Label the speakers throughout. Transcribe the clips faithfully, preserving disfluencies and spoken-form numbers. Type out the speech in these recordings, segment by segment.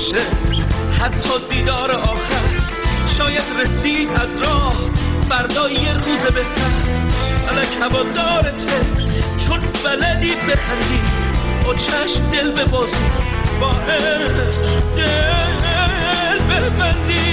Speaker 1: باشه، حتی دیدار آخر شاید رسید از راه، فردا یه روز بهتر. الک هوادارته چون بلدی بخندی، با چشم دل ببازی، با عشق دل ببندی.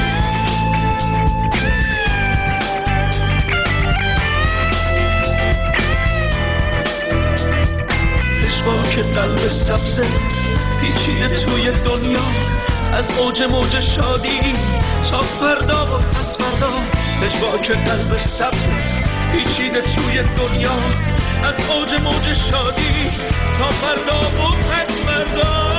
Speaker 1: پشواک قلب سبزه پیچیده توی دنیا، از اوج موج شادی تا فردا و پس فردا. پشواک قلب سبزه پیچیده توی دنیا، از اوج موج شادی تا فردا و پس فردا.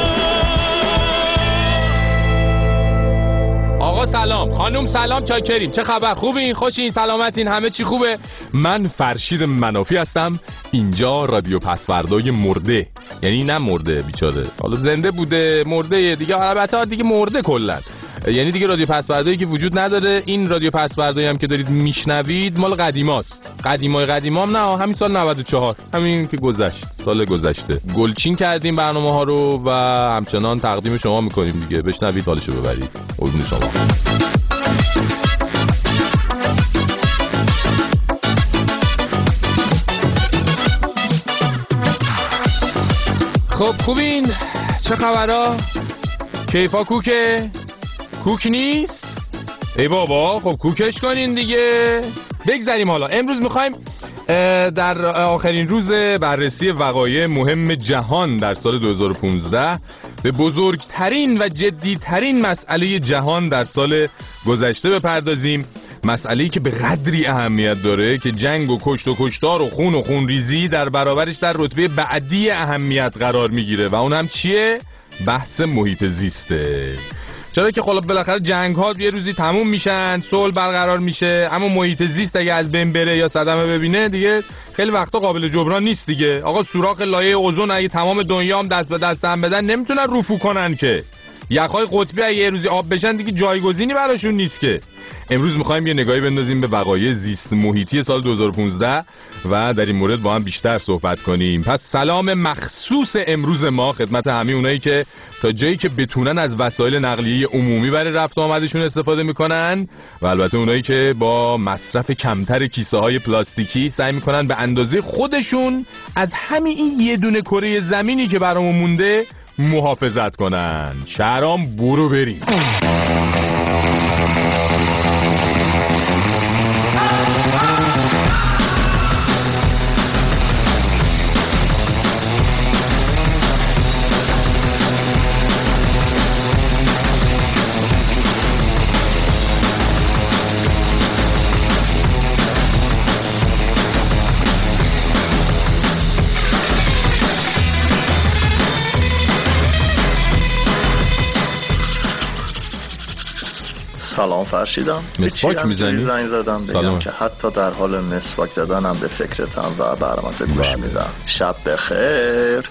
Speaker 2: آقا سلام، خانم سلام، چاکریم، چه خبر؟ خوبین؟ خوشین؟ سلامتین؟ همه چی خوبه؟ من فرشید منافی هستم. اینجا رادیو پسوردای مرده، یعنی نه مرده بیچاره، حالا زنده بوده مرده دیگه، البته دیگه مرده کلا، یعنی دیگه رادیو پسوردایی که وجود نداره. این رادیو پسوردایی هم که دارید میشنوید مال قدیماست، قدیمای قدیمام نه، همین سال نود و چهار، همین که گذشت، سال گذشته گلچین کردیم برنامه ها رو و همچنان تقدیم شما میکنیم دیگه. بشنوید حالشو ببرید. قربون شما. خب خوبین؟ چه خبرها؟ کیفا کوکه؟ کوک نیست؟ ای بابا خب کوکش کنین دیگه. بگذاریم حالا امروز میخوایم در آخرین روز بررسی وقایع مهم جهان در سال دو هزار و پانزده به بزرگترین و جدیترین مسئله جهان در سال گذشته بپردازیم. مسئله‌ای که به قدری اهمیت داره که جنگ و کشت و کشتار و خون و خونریزی در برابرش در رتبه بعدی اهمیت قرار میگیره و اون هم چیه؟ بحث محیط زیسته. چرا که خب بالاخره جنگ ها یه روزی تموم میشن، صلح برقرار میشه، اما محیط زیست اگه از بین بره یا صدمه ببینه دیگه خیلی وقتا قابل جبران نیست دیگه. آقا سوراخ لایه اوزون اگه تمام دنیا هم دست به دست هم بدن نمیتونن رفو کنن که. یخهای قطبی اگه یه روزی آب بشن دیگه جایگزینی براشون نیست که. امروز میخوایم یه نگاهی بندازیم به وقایع زیست محیطی سال دو هزار و پانزده و در این مورد با هم بیشتر صحبت کنیم. پس سلام مخصوص امروز ما خدمت همه اونایی که تا جایی که بتونن از وسایل نقلیه عمومی برای رفت و آمدشون استفاده میکنن و البته اونایی که با مصرف کمتر کیسه های پلاستیکی سعی میکنن به اندازه خودشون از همین این یه دونه کره زمینی که برامون مونده محافظت کنن. شهرام برو بریم.
Speaker 3: سلام فرشیدم.
Speaker 2: مسواک میزنی؟
Speaker 3: زنگ زدم بگم که حتی در حال مسواک زدنم به فکرتم و برامت گوش میدم. شب بخیر.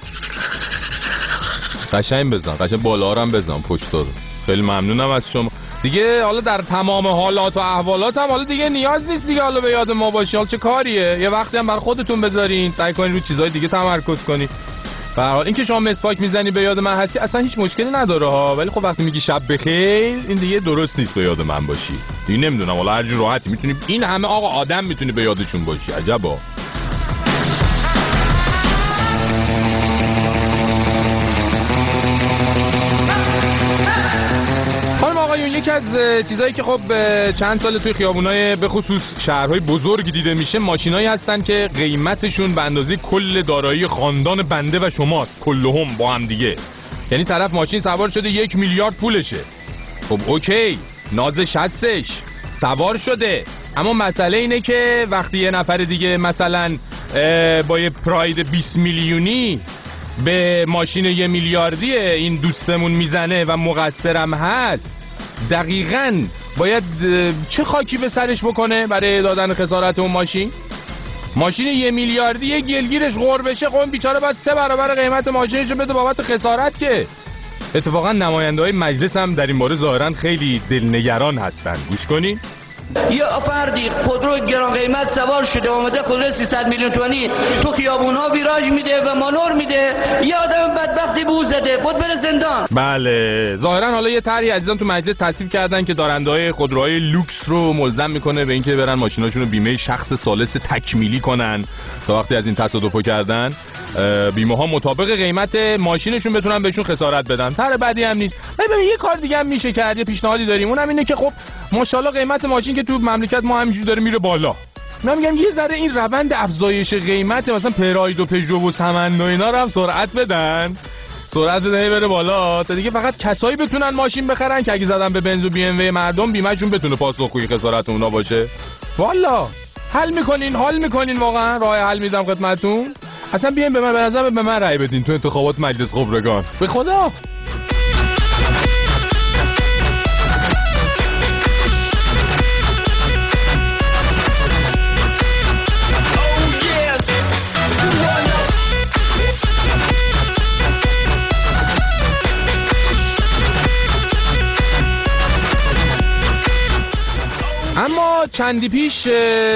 Speaker 2: قشنگ بزن، قشنگ بالا هم بزن پشت رو. خیلی ممنونم از شما. دیگه حالا در تمام حالات و احوالات هم حالا دیگه نیاز نیست دیگه حالا به یاد ما باشی. حالا چه کاریه؟ یه وقتی هم بر خودتون بذارین، سعی کنین روی چیزهای دیگه تمرکز کنین. به هر حال اینکه شما مسواک میزنی به یاد من هستی اصلا هیچ مشکلی نداره ها، ولی خب وقتی میگی شب بخیر این دیگه درست نیست به یاد من باشی. دیگه نمیدونم حالا هر جور راحتی میتونی، این همه آقا آدم میتونی به یادشون باشی. عجبا. یکی از چیزایی که خب چند سال توی خیابونای به خصوص شهرهای بزرگ دیده میشه ماشینایی هستن که قیمتشون به اندازه کل دارایی خاندان بنده و شماست، کلهم با هم دیگه. یعنی طرف ماشین سوار شده یک میلیارد پولشه. خب اوکی نازش هستش، سوار شده، اما مسئله اینه که وقتی یه نفر دیگه مثلا با یه پراید بیست میلیونی به ماشین یه میلیاردی این دوستمون میزنه و مقصرم هست، دقیقاً باید چه خاکی به سرش بکنه برای دادن خسارت اون ماشین؟ ماشین یه میلیاردی یه گلگیرش غور بشه، خب بیچاره باید سه برابر قیمت ماشینش رو بده بابت خسارت که. اتفاقا نماینده‌های مجلس هم در این مورد ظاهراً خیلی دلنگران هستن. گوش کنین.
Speaker 4: یه فردی خودرو گران قیمت سوار شده اومده خودرو سیصد میلیون تومانی تو خیابون‌ها ویراژ میده و مانور میده، یه آدم بدبختی به او زده بده، بود بره زندان.
Speaker 2: بله ظاهرا حالا یه طرحی عزیزان تو مجلس تصویب کردن که دارنده‌های خودروهای لوکس رو ملزم میکنه به اینکه برن ماشیناشون رو بیمه شخص ثالث تکمیلی کنن تا وقتی از این تصادفو کردن بیمه ها مطابق قیمت ماشینشون بتونن بهشون خسارت بدن. طرح بعدی هم نیست. ببین یه کار دیگه هم میشه کرد، یه پیشنهادی داریم، اونم اینه که خب ماشاءالله قیمت ماشین که تو مملکت ما همینجوری داره میره بالا. من میگم یه ذره این روند افزایش قیمت مثلا پراید و پژو و سمن و اینا رو هم سرعت بدن. سرعت بدن بره بالا تا دیگه فقط کسایی بتونن ماشین بخرن که اگه زدن به بنز و بی ام و مردم بیمه‌شون بتونه پاسخگوی خسارت اونا باشه. والا حل میکنین حال میکنین واقعا راه حل میدم خدمتتون. اصلا بیاین به من به نظر به من رأی بدین تو انتخابات مجلس خبرگان. به خدا اما چندی پیش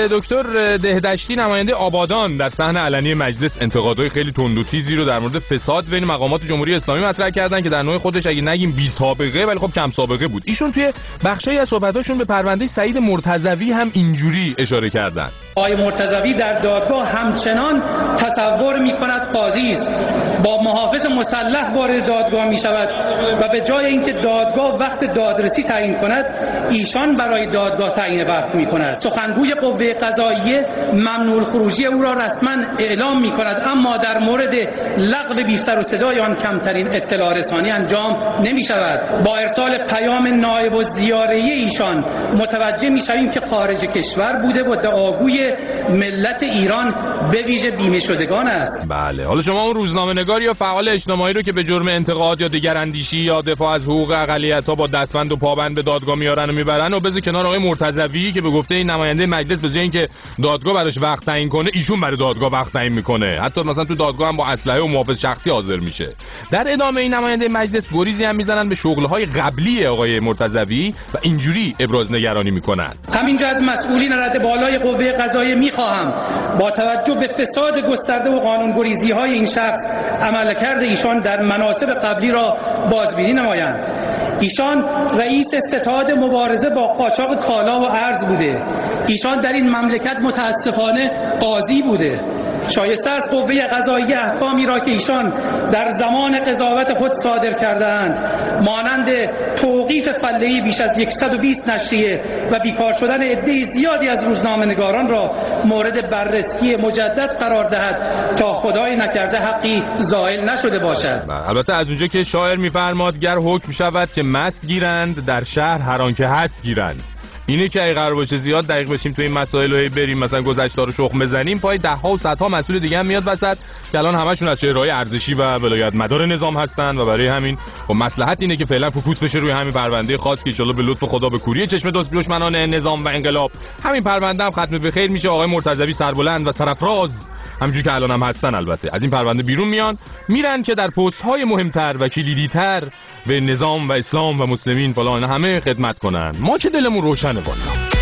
Speaker 2: دکتر دهدشتی نماینده آبادان در صحن علنی مجلس انتقادهای خیلی تند و تیزی رو در مورد فساد بین مقامات جمهوری اسلامی مطرح کردن که در نوع خودش اگه نگیم بی سابقه ولی خب کم سابقه بود. ایشون توی بخشایی از صحبتاشون به پرونده سعید مرتضوی هم اینجوری اشاره کردن.
Speaker 5: آقای مرتضوی در دادگاه همچنان تصور می‌کند قاضی است، با محافظ مسلح وارد دادگاه می‌شود و به جای اینکه دادگاه وقت دادرسی تعیین کند ایشان برای دادگاه تعیین وقت می‌کند. سخنگوی قوه قضاییه ممنوع الخروجی او را رسما اعلام می‌کند، اما در مورد لغو بی سر و صدای آن کمترین اطلاع رسانی انجام نمی‌شود. با ارسال پیام نایب الزیاره‌ای ایشان متوجه می‌شویم که خارج کشور بوده و دعاگوی ملت ایران به ویژه بیمه شدگان است.
Speaker 2: بله حالا شما اون روزنامه‌نگار یا فعال اجتماعی رو که به جرم انتقاد یا دگراندیشی یا دفاع از حقوق اقلیت‌ها با دستبند و پابند به دادگاه میارن و میبرن و بذار کنار آقای مرتضوی که به گفته این نماینده مجلس به جای اینکه دادگاه براش وقت تعیین کنه ایشون برای دادگاه وقت تعیین میکنه. حتی مثلا تو دادگاه هم با اسلحه و محافظ شخصی حاضر میشه. در ادامه این نماینده مجلس گریزی هم میزنن به شغل‌های قبلی آقای مرتضوی و اینجوری ابراز نگرانی میکنن.
Speaker 5: همینجا از مسئولین رده بالای قوه قضاییه میخواهم با توجه به فساد گسترده و قانونگریزی‌های این شخص عملکرد ایشان در مناصب قبلی را بازبینی نمایند. ایشان رئیس ستاد مبارزه با قاچاق کالا و ارز بوده. ایشان در این مملکت متاسفانه قاضی بوده. شایسته از قوه قضاییه احکامی را که ایشان در زمان قضاوت خود صادر کرده‌اند مانند توقیف فله‌ای بیش از صد و بیست نشریه و بیکار شدن عده زیادی از روزنامه‌نگاران را مورد بررسی مجدد قرار دهد تا خدای نکرده حقی زائل نشده باشد.
Speaker 2: البته از اونجا که شاعر می‌فرماد گر حکم شود که مست گیرند در شهر هر آن که هست گیرند. اینه که اگه قرار باشه زیاد دقیق بشیم تو این مسائل رو بریم مثلا گذشته رو شخم بزنیم پای ده ها و صد ها مسئول دیگه هم میاد وسط که الان همشون از چهره‌های ارزشی و ولایت مدار نظام هستن و برای همین خب مصلحت اینه که فعلا فوکوس بشه روی همین پرونده خاص که ان شاءالله به لطف خدا به کوری چشم دشمنان نظام و انقلاب همین پرونده هم ختم به خیر میشه. آقای مرتضوی سربلند و سرافراز همونجوری که الان هم هستن البته از این پرونده بیرون میان میرن که در پست‌های مهمتر و کلیدی‌تر به نظام و اسلام و مسلمین فلان همه خدمت کنن. ما که دلمون روشنه والا.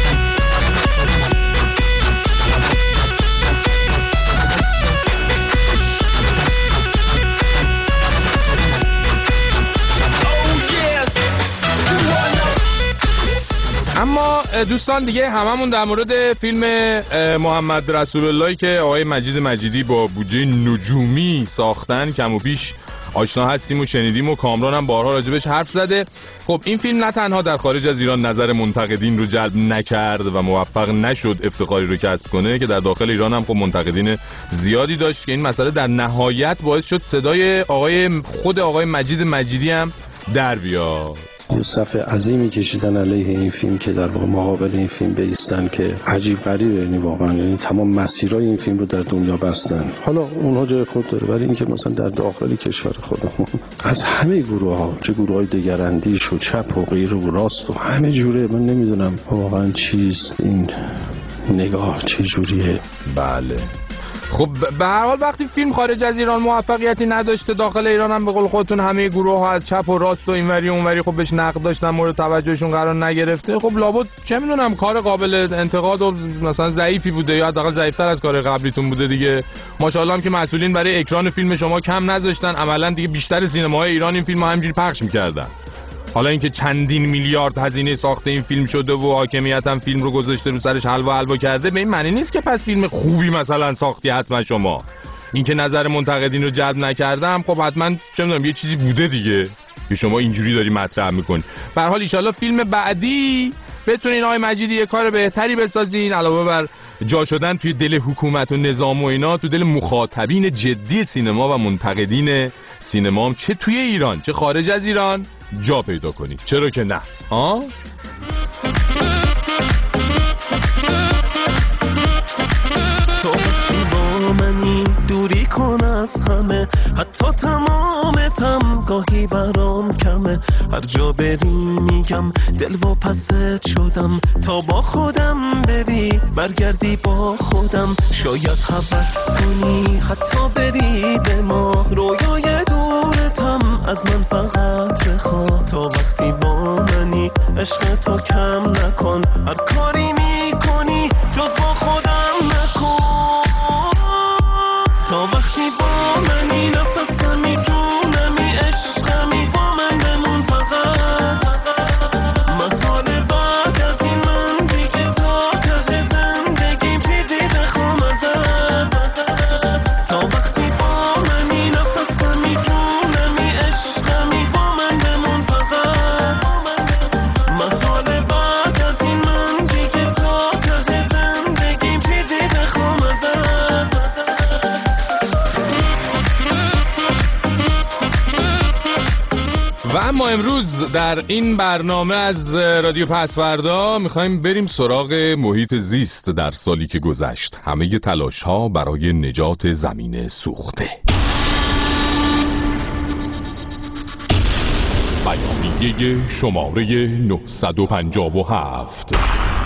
Speaker 2: اما دوستان دیگه هممون در مورد فیلم محمد رسول اللهی که آقای مجید مجیدی با بودجه نجومی ساختن کم و بیش آشنا هستیم و شنیدیم و کامران هم بارها راجبش حرف زده. خب این فیلم نه تنها در خارج از ایران نظر منتقدین رو جلب نکرد و موفق نشد افتخاری رو کسب کنه که در داخل ایران هم خب منتقدین زیادی داشت که این مسئله در نهایت باعث شد صدای آقای خود آقای مجید مجیدی هم در بیاد.
Speaker 6: یه صف عظیمی کشیدن علیه این فیلم که در واقع مقابل این فیلم بایستن که عجیب غریبه. یعنی واقعا یعنی تمام مسیرهای این فیلم رو در دنیا بستن. حالا اونها جای خود داره ولی اینکه مثلا در داخل کشور خودمون از همه گروه ها چه گروه های دگراندیش و چپ و غیر و راست و همه جوره من نمیدونم واقعا چیست این نگاه چه جوریه.
Speaker 2: بله خب به هر حال وقتی فیلم خارج از ایران موفقیتی نداشته، داخل ایران هم به قول خودتون همه گروه ها از چپ و راست و اینوری و اونوری خب بهش نقد داشتن، مورد توجهشون قرار نگرفته، خب لابد چه میدونم کار قابل انتقاد و مثلا ضعیفی بوده یا حداقل ضعیف‌تر از کار قبلیتون بوده دیگه. ماشاءالله هم که مسئولین برای اکران فیلم شما کم نذاشتن، عملاً دیگه بیشتر سینماهای ایران این فیلمو همینجوری پخش می‌کردن. حالا اینکه چندین میلیارد هزینه ساخته این فیلم شده و حاکمیت هم فیلم رو گذاشته رو سرش حلوا حلوا کرده، به این معنی نیست که پس فیلم خوبی مثلا ساختی حتما شما. اینکه نظر منتقدین رو جلب نکردم خب حتما چه می‌دونم یه چیزی بوده دیگه که شما اینجوری داری مطرح می‌کنی. به هر حال ان شاءالله فیلم بعدی بتونین آقای مجیدی یه کار بهتری بسازین، علاوه بر جا شدن توی دل حکومت و نظام و اینا، تو دل مخاطبین جدی سینما و منتقدین سینما هم چه توی ایران چه خارج از ایران جا پیدا کنید. چرا که نه؟ آه؟
Speaker 7: تو با منی دوری کن از همه، حتی تمامتم گاهی برام کمه، هر جا بری میگم دل و پست شدم، تا با خودم بری برگردی با خودم، شاید حوض کنی حتی بری به ما، رویای دورتم از من فقط خواه، تا وقتی با منی عشق تو کم نکن، هر کاری میکنی جز با خودم نکن، تا وقتی با منی نفسمی جونمی عشقمی با من بمون فقط، محال بعد از این من دیگه تا ته زندگیم چیزی بخوام ازت، تا وقتی با منی نفسمی جونمی عشقمی با من بمون فقط، محال بعد از این من دیگه تا ته زندگیم چیزی بخوام ازت.
Speaker 2: و اما امروز در این برنامه از رادیو پسوردا میخوایم بریم سراغ محیط زیست در سالی که گذشت، همه تلاش ها برای نجات زمین سوخته. بیانیه شماره نهصد و پنجاه و هفت.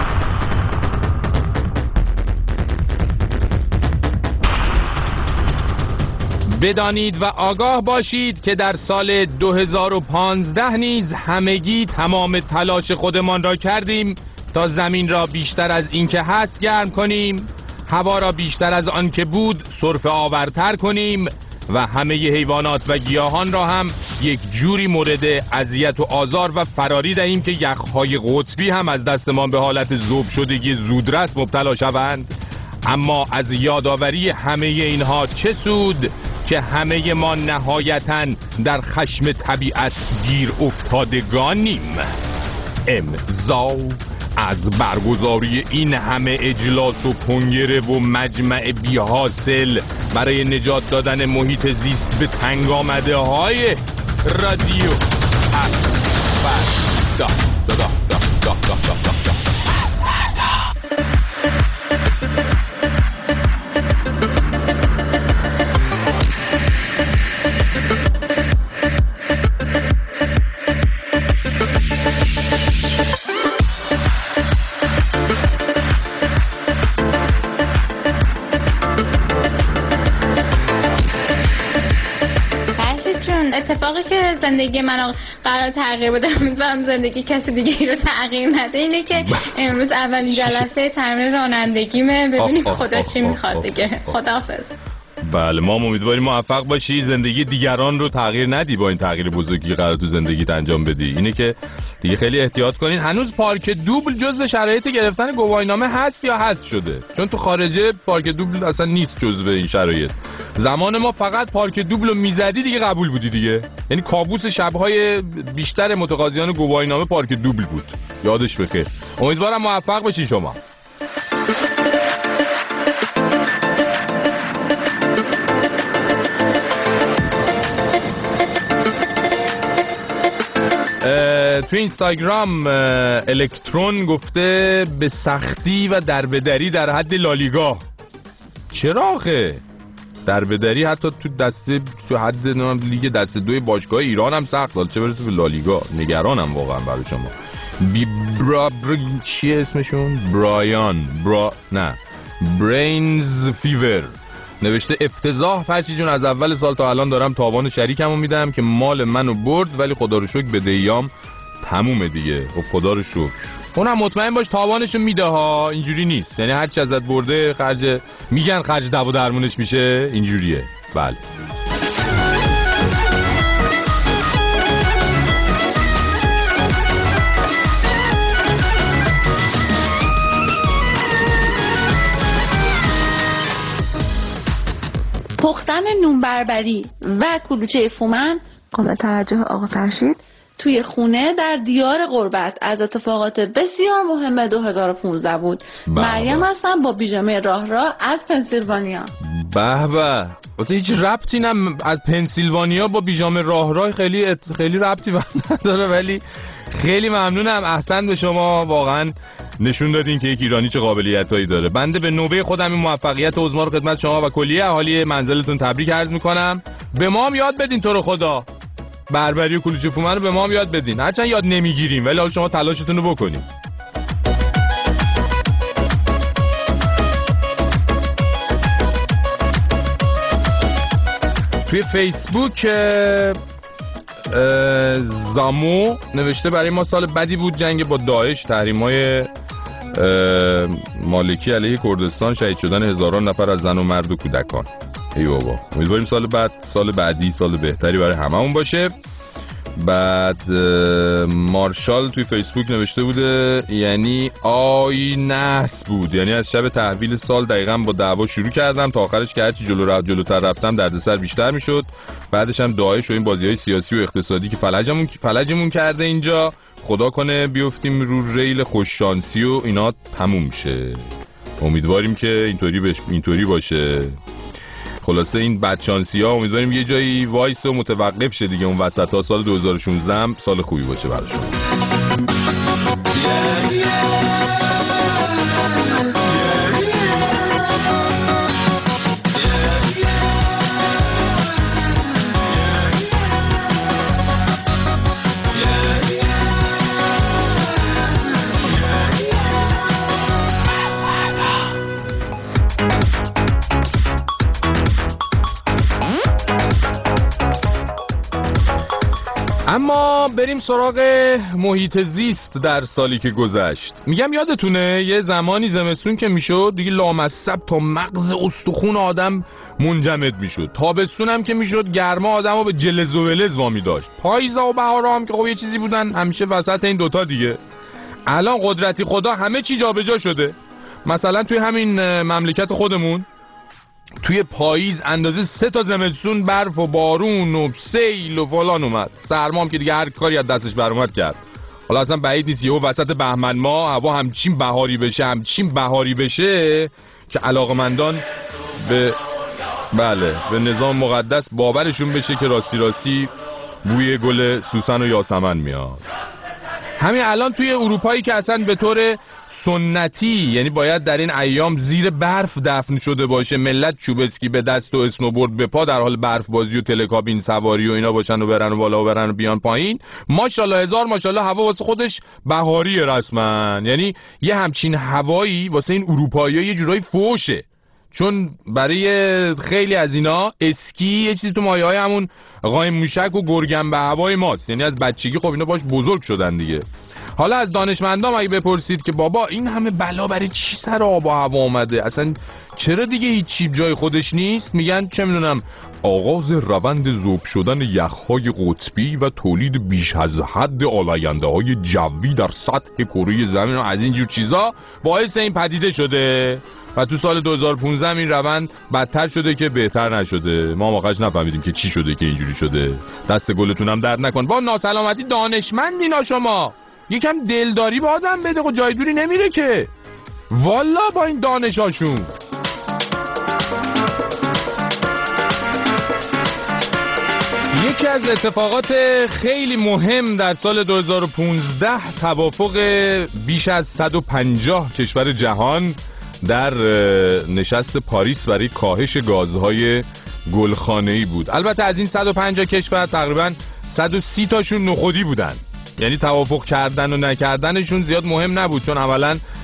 Speaker 2: بدانید و آگاه باشید که در سال دو هزار و پانزده نیز همگی تمام تلاش خودمان را کردیم تا زمین را بیشتر از این که هست گرم کنیم، هوا را بیشتر از آن که بود سرفه آورتر کنیم و همه حیوانات و گیاهان را هم یک جوری مورد اذیت و آزار و فراری دهیم که یخهای قطبی هم از دستمان به حالت ذوب شدگی زودرس مبتلا شوند. اما از یادآوری همه اینها چه سود که همه ما نهایتاً در خشم طبیعت گیر افتادگانیم. امضا از برگزاری این همه اجلاس و کنگره و مجمع بی حاصل برای نجات دادن محیط زیست به تنگ آمده های رادیو پسوردا. دا دا دا دا دا دا دا دا.
Speaker 8: اتفاقی که زندگی من قرار تغییر بده، امیدوارم زندگی کسی دیگه رو تغییر نده، اینه که امروز اولین جلسه تمرین رانندگیمه، ببینیم خدا چی میخواد دیگه. خداحافظ.
Speaker 2: بله ما امیدواریم موفق باشی، زندگی دیگران رو تغییر ندی با این تغییر بزرگی قرار تو زندگیت انجام بدی. اینه که دیگه خیلی احتیاط کنین. هنوز پارک دوبل جزو شرایط گرفتن گواهینامه هست یا هست شده؟ چون تو خارجه پارک دوبل اصلا نیست جزو این شرایط. زمان ما فقط پارک دوبل رو میزدی دیگه قبول بودی دیگه، یعنی کابوس شبهای بیشتر متقاضیان گواهینامه پارک دوبل بود. یادش بخیر. امیدوارم موفق باشین شما. تو اینستاگرام الکترون گفته به سختی و دربدری در حد لالیگا. چرا آخه؟ دربدری حتی تو دسته تو حد لیگ دسته دوی باشگاه ایران هم سخت، حالا چه برسه به لالیگا. نگرانم واقعا برای شما. بی برا بر... چیه اسمشون؟ برایان برا نه برینز فیور نوشته افتضاح فرشی جون، از اول سال تا الان دارم تاوان شریکمو میدم که مال منو برد، ولی خدا رو شکر بدهیام تمومه دیگه. خب خدا رو شکر. اونم مطمئن باش تاوانشو میده ها، اینجوری نیست. یعنی هر چی ازت برده خرج، میگن خرج دو و درمونش میشه، اینجوریه. بله.
Speaker 9: پختن نون بربری و کلوچه فومن قابل توجه آقا فرشید توی خونه در دیار غربت از اتفاقات بسیار مهم دو هزار و پانزده بود. مریم هستم با بیژامه راه راه از پنسیلوانیا.
Speaker 2: به به، واسه هیچ ربطی نم از پنسیلوانیا با بیژامه راه راه خیلی ات... خیلی ربطی نداره، ولی خیلی ممنونم. احسن به شما، واقعا نشون دادین که یک ایرانی چه قابلیتایی داره. بنده به نوبه خودم این موفقیت و عظما رو خدمت شما و کلیه اهالی منزلتون تبریک عرض میکنم. به ما هم یاد بدین تو رو خدا، بربری و کلوچه فومن رو به ما هم یاد بدین. هرچند یاد نمیگیریم ولی حالا شما تلاشتون رو بکنین. توی فیسبوک زامو نوشته برای ما سال بدی بود، جنگ با داعش، تحریم‌های مالکی علیه کردستان، شهید شدن هزاران نفر از زن و مرد و کودکان. ای بابا، امیدواریم سال بعد سال بعدی سال بهتری برای هممون باشه. بعد مارشال توی فیسبوک نوشته بوده یعنی آی نحس بود، یعنی از شب تحویل سال دقیقاً با دعوا شروع کردم تا آخرش که هرچی جلو رفت جلوتر رفتم دردسر بیشتر میشد. بعدش هم داعش و این بازی‌های سیاسی و اقتصادی که فلجمون فلجمون کرده اینجا، خدا کنه بیفتیم رو ریل خوششانسی و اینا تموم شه. امیدواریم که اینطوری بش... اینطوری باشه. خلاصه این بدشانسی ها امیدواریم یه جایی وایس و متوقف شه دیگه. اون وسط ها سال دو هزار و شانزده هم سال خوبی باشه براشون. اما بریم سراغ محیط زیست در سالی که گذشت. میگم یادتونه یه زمانی زمستون که میشد دیگه لامصب تا مغز استخون آدم منجمد میشد، تابستون هم که میشد گرما آدمو به جلز و ولز وامی داشت، پاییزا و بهارا هم که خب یه چیزی بودن همیشه وسط این دوتا دیگه. الان قدرتی خدا همه چی جابجا شده. مثلا توی همین مملکت خودمون توی پاییز اندازه سه تا زمستون برف و بارون و سیل و فلان اومد. سرما هم که دیگه هر کاری از دستش بر اومد کرد. حالا اصلا بعید نیست یهو وسط بهمن ماه هوا همچین بهاری بشه همچین بهاری بشه که علاقمندان به بله به نظام مقدس باورشون بشه که راستی راستی بوی گل سوسن و یاسمن میاد. همین الان توی اروپایی که اصلا به طور سنتی یعنی باید در این ایام زیر برف دفن شده باشه، ملت چوب اسکی به دست و اسنوبورد به پا در حال برف بازی و تلکابین سواری و اینا باشن و برن و بالا و برن و بیان پایین، ماشاءالله هزار ماشاءالله هوا واسه خودش بهاریه رسما. یعنی یه همچین هوایی واسه این اروپایی‌ها یه جورایی فوشه، چون برای خیلی از اینا اسکی یه چیزی تو مایه‌های همون قایم موشک و گرگن به هوای ماست. یعنی از بچگی خب اینا باش بزرگ شدن دیگه. حالا از دانشمندام اگه بپرسید که بابا این همه بلا برای چی سر آب و هوا اومده، اصلا چرا دیگه هیچ چیز جای خودش نیست، میگن چه میدونم آغاز روند ذوب شدن یخهای قطبی و تولید بیش از حد آلاینده های جوی در سطح کره زمین و از اینجور چیزا باعث این پدیده شده و تو سال دو هزار و پانزده این روند بدتر شده که بهتر نشده. ما واقعاش نفهمیدیم که چی شده که اینجوری شده. دست گلتون هم درد نکن. با ناسلامتی دانشمندینا شما یکم دلداری با آدم بده و جای دوری نمیره که والا با این دانشاشون. یکی از اتفاقات خیلی مهم در سال دو هزار و پانزده توافق بیش از صد و پنجاه کشور جهان در نشست پاریس برای کاهش گازهای گلخانه‌ای بود. البته از این صد و پنجاه کشور تقریبا صد و سی تاشون نخودی بودن، یعنی توافق کردن و نکردنشون زیاد مهم نبود، چون اولا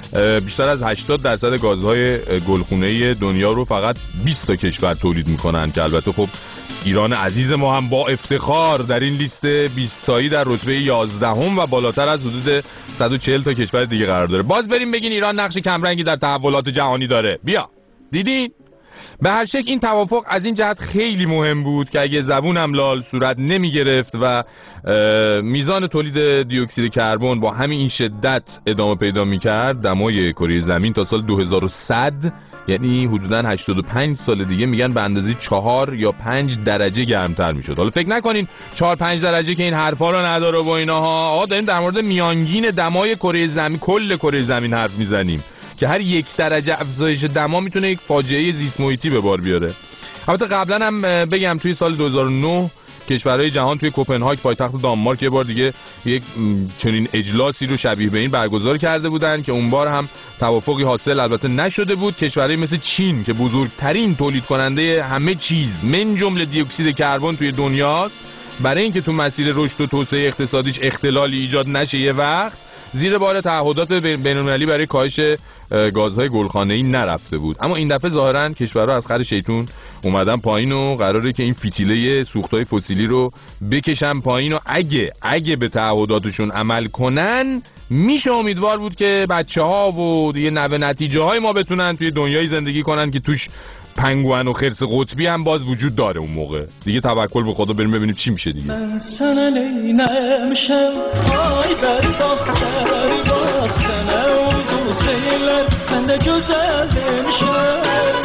Speaker 2: بیشتر از هشتاد درصد گازهای گلخونه دنیا رو فقط بیست تا کشور تولید میکنن که البته خب ایران عزیز ما هم با افتخار در این لیست بیست تایی در رتبه یازدهم و بالاتر از حدود صد و چهل تا کشور دیگه قرار داره. باز بریم بگین ایران نقش کمرنگی در تحولات جهانی داره. بیا دیدین؟ به هر شکل این توافق از این جهت خیلی مهم بود که اگه زبونم لال صورت نمی گرفت و میزان تولید دی اکسید کربن با همین این شدت ادامه پیدا می کرد، دمای کره زمین تا سال دو هزار و صد یعنی حدوداً هشتاد و پنج سال دیگه میگن به اندازه چهار یا پنج درجه گرمتر میشد. حالا فکر نکنین چهار پنج درجه که این حرفا رو نداره و ایناها. آقا داریم در مورد میانگین دمای کره زمین، کل کره زمین حرف میزنیم که هر یک درجه افزایش دما میتونه یک فاجعه زیست محیطی به بار بیاره. البته قبلا هم بگم توی سال دو هزار و نه کشورهای جهان توی کوپنهاگ پایتخت دانمارک یه بار دیگه یک چنین اجلاسی رو شبیه به این برگزار کرده بودن که اون بار هم توافقی حاصل البته نشده بود. کشورهای مثل چین که بزرگترین تولید کننده همه چیز من جمله دی اکسید کربن توی دنیاست، برای اینکه تو مسیر رشد و توسعه اقتصادیش اختلالی ایجاد نشه یه وقت زیر بار تعهدات بین‌المللی برای کاهش گازهای گلخانه‌ای نرفته بود. اما این دفعه ظاهراً کشورها از خر شیطون اومدن پایین و قراره که این فتیله سوختهای فسیلی رو بکشن پایین و اگه اگه به تعهداتشون عمل کنن میشه امیدوار بود که بچه‌ها و دیگه نوه نتیجه های ما بتونن توی دنیای زندگی کنن که توش پنگوئن و خرس قطبی هم باز وجود داره. اون موقع دیگه توکل به خدا بریم ببینیم چی میشه دیگه.
Speaker 1: من سنه نمیشم آی بری باختری باختنه و دوستیلر من ده جزل نمیشم.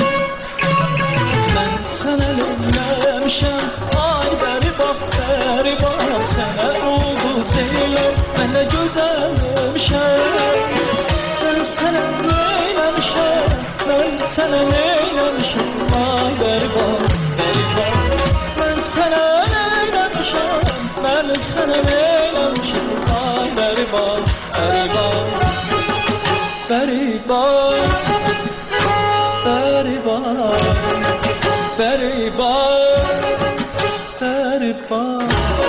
Speaker 1: من سنه نمیشم آی بری باختری باختنه و دوستیلر من ده جزل نمیشم. من سنه نمیشم من سنه نمیشم آی بری باختری من سنه نمیشم من سنه نمیشم آی بری باختری بری با بری با بری با بری با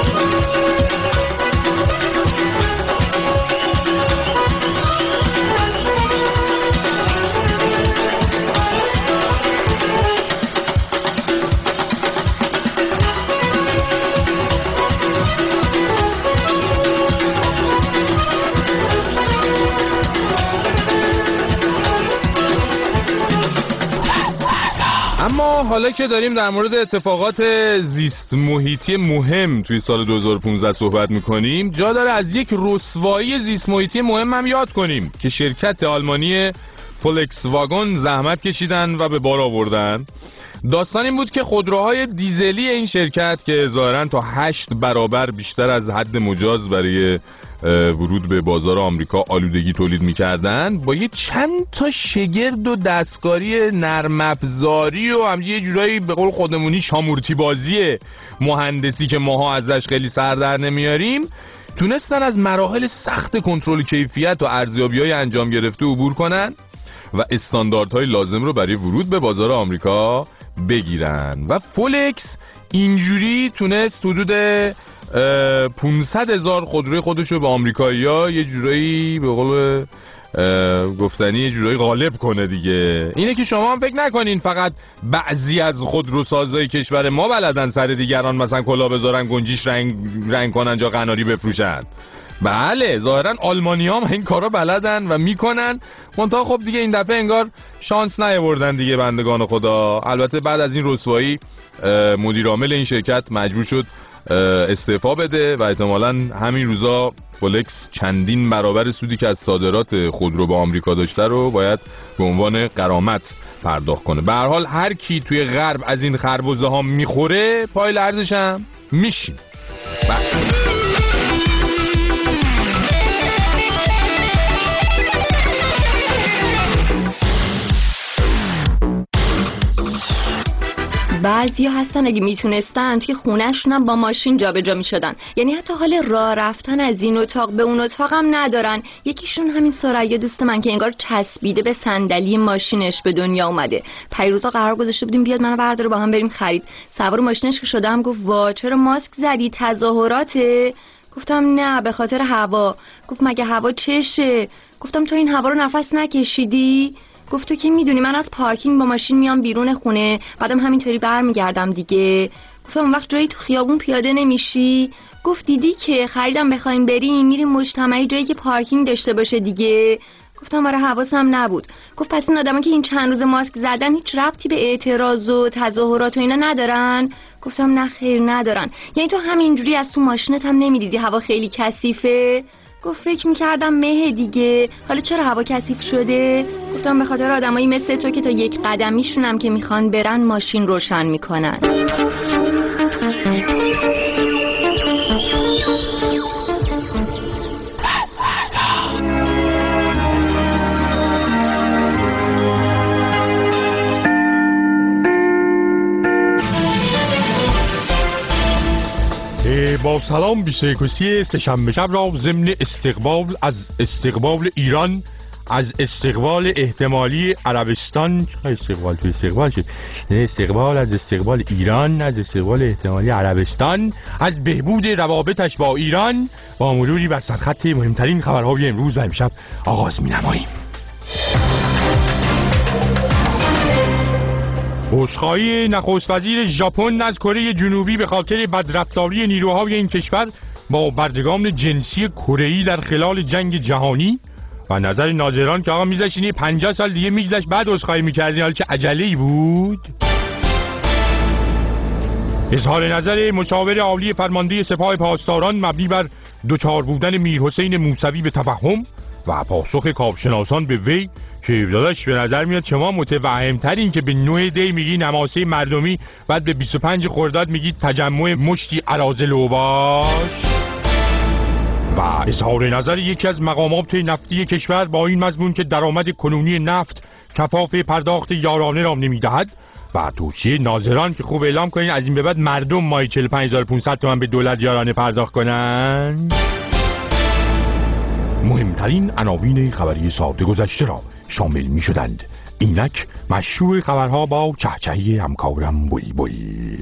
Speaker 2: اما حالا که داریم در مورد اتفاقات زیست محیطی مهم توی سال دو هزار و پانزده صحبت میکنیم، جا داره از یک رسوایی زیست محیطی مهم هم یاد کنیم که شرکت آلمانی فولکس واگن زحمت کشیدن و به بار آوردن. داستان این بود که خودروهای دیزلی این شرکت که ظاهراً تا هشت برابر بیشتر از حد مجاز برای ورود به بازار آمریکا آلودگی تولید می‌کردن، با یه چند تا شگرد و دستکاری نرم افزاری و همچنین یه جورایی به قول خودمونی شامورتی بازی مهندسی که ماها ازش خیلی سر در نمیاریم، تونستن از مراحل سخت کنترل کیفیت و ارزیابی‌های انجام گرفته عبور کنن و استانداردهای لازم رو برای ورود به بازار آمریکا بگیرن و فولکس اینجوری تونست حدود پانصد هزار خودروی خودشو به آمریکایی‌ها یه جورایی به قول گفتنی یه جورایی غالب کنه دیگه. اینه که شما هم فکر نکنین فقط بعضی از خودروسازای کشور ما بلدن سر دیگران مثلا کلاه بذارن، گنجیش رنگ رنگ کنن، جا قناری بفروشن. بله ظاهرا آلمانی‌ها هم این کارا بلدن و میکنن، منتها خب دیگه این دفعه انگار شانس نیاوردن دیگه بندگان خدا. البته بعد از این رسوایی مدیر عامل این شرکت مجبور شد استعفا بده و احتمالاً همین روزا فولکس چندین برابر سودی که از صادرات خودرو به آمریکا داشته رو باید به عنوان غرامت پرداخت کنه. به هر حال هر کی توی غرب از این خربزه ها میخوره پای لرزش هم میشین.
Speaker 10: بعضی ها هستن اگه میتونستن توی خونه‌شون هم با ماشین جابجا میشدن، یعنی حتی حال راه رفتن از این اتاق به اون اتاق هم ندارن. یکیشون همین سریا دوست من که انگار چسبیده به صندلی ماشینش به دنیا اومده. پیروزا قرار گذاشته بودیم بیاد منو برداره با هم بریم خرید. سوار ماشینش که شدم گفت وا چرا ماسک زدی، تظاهراته؟ گفتم نه به خاطر هوا. گفت مگه هوا چشه؟ گفتم تو این هوا رو نفس نکشیدی؟ گفت تو که میدونی من از پارکینگ با ماشین میام بیرون خونه، بعدم همینطوری برمیگردم دیگه. گفتم اون وقت جایی تو خیابون پیاده نمیشی؟ گفت دیدی که خریدم بخوایم بریم میریم مجتمعی جایی که پارکینگ داشته باشه دیگه. گفتم آره حواسم نبود. گفت پس این آدما که این چند روز ماسک زدن هیچ ربطی به اعتراض و تظاهرات و اینا ندارن؟ گفتم نه خیر ندارن. یعنی تو همینجوری از تو ماشینت هم نمیدیدی هوا خیلی کثیفه؟ گفت فکر میکردم مه دیگه. حالا چرا هوا کثیف شده؟ گفتم به خاطر آدمایی مثل تو که تا یک قدم میشونم که میخوان برن ماشین روشن میکنن.
Speaker 2: با سلام بیست و یکم سه‌شنبه شب را ضمن استقبال از استقبال ایران از استقبال احتمالی عربستان استقبال تو استقبال شد استقبال از استقبال ایران از استقبال احتمالی عربستان از بهبود روابطش با ایران با مروری بر سرخط مهمترین خبرهای امروز و امشب آغاز می‌نماییم. عذرخواهی نخست وزیر ژاپن از کره جنوبی به خاطر بدرفتاری نیروهای این کشور با بردگان جنسی کره‌ای در خلال جنگ جهانی و نظر ناظران که آقا میذاشتین پنجاه سال دیگه میگذشت بعد عذرخواهی میکردین، حالا چه عجله‌ای بود. اظهار نظر مشاور عالی فرمانده سپاه پاسداران مبنی بر دوچار بودن میرحسین موسوی به تفهم و پاسخ کارشناسان به وی که داداش به نظر میاد شما متوهم‌ترین که به نه دی میگی نماسه مردمی، بعد به بیست و پنج خرداد میگید تجمع مشتی اراذل اوباش. و اظهار نظر یکی از مقامات نفتی کشور با این مضمون که درآمد کنونی نفت کفاف پرداخت یارانه را نمیدهد و توصیه ناظران که خوب اعلام کنین از این به بعد مردم ماهی چهل و پنج هزار و پانصد تومان به دولت یارانه پرداخت کنن. مهمترین عناوین خبری ساعت گذشته را شامل می شدند. اینک مشروع خبرها با چهچهی همکارم بوی بوی.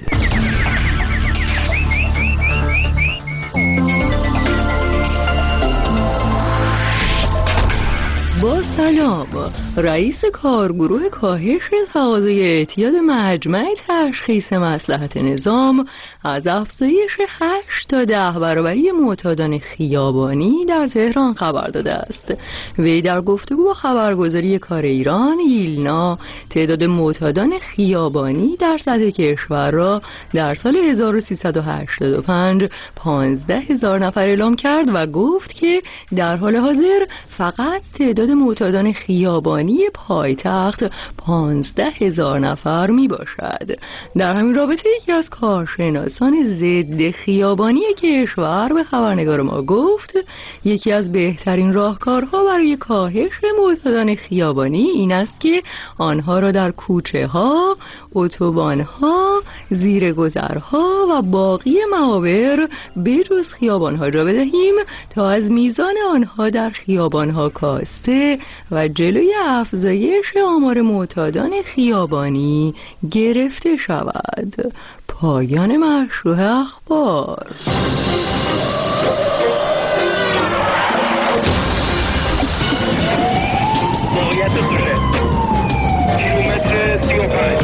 Speaker 11: با سلام، رئیس کارگروه کاهش تقاضای اعتیاد مجمع تشخیص مصلحت نظام از افزایش هشت تا ده برابری معتادان خیابانی در تهران خبر داده است. وی در گفتگو با خبرگزاری کار ایران ایلنا تعداد معتادان خیابانی در سطح کشور را در سال هزار و سیصد و هشتاد و پنج پانزده هزار نفر اعلام کرد و گفت که در حال حاضر فقط تعداد معتادان خیابانی پایتخت پانزده هزار نفر می باشد. در همین رابطه یکی از کارشناسان ضد خیابانی کشور به خبرنگار ما گفت یکی از بهترین راهکارها برای کاهش معتادان خیابانی این است که آنها را در کوچه ها، اتوبان ها، زیرگذرها و باقی معابر بجز خیابان ها جا بدهیم تا از میزان آنها در خیابان ها کاسته و جلوی افزایش آمار معتادان خیابانی گرفته شود. پایان مشروع اخبار.
Speaker 12: موقعیت کوله کیلومتر سی و پنج.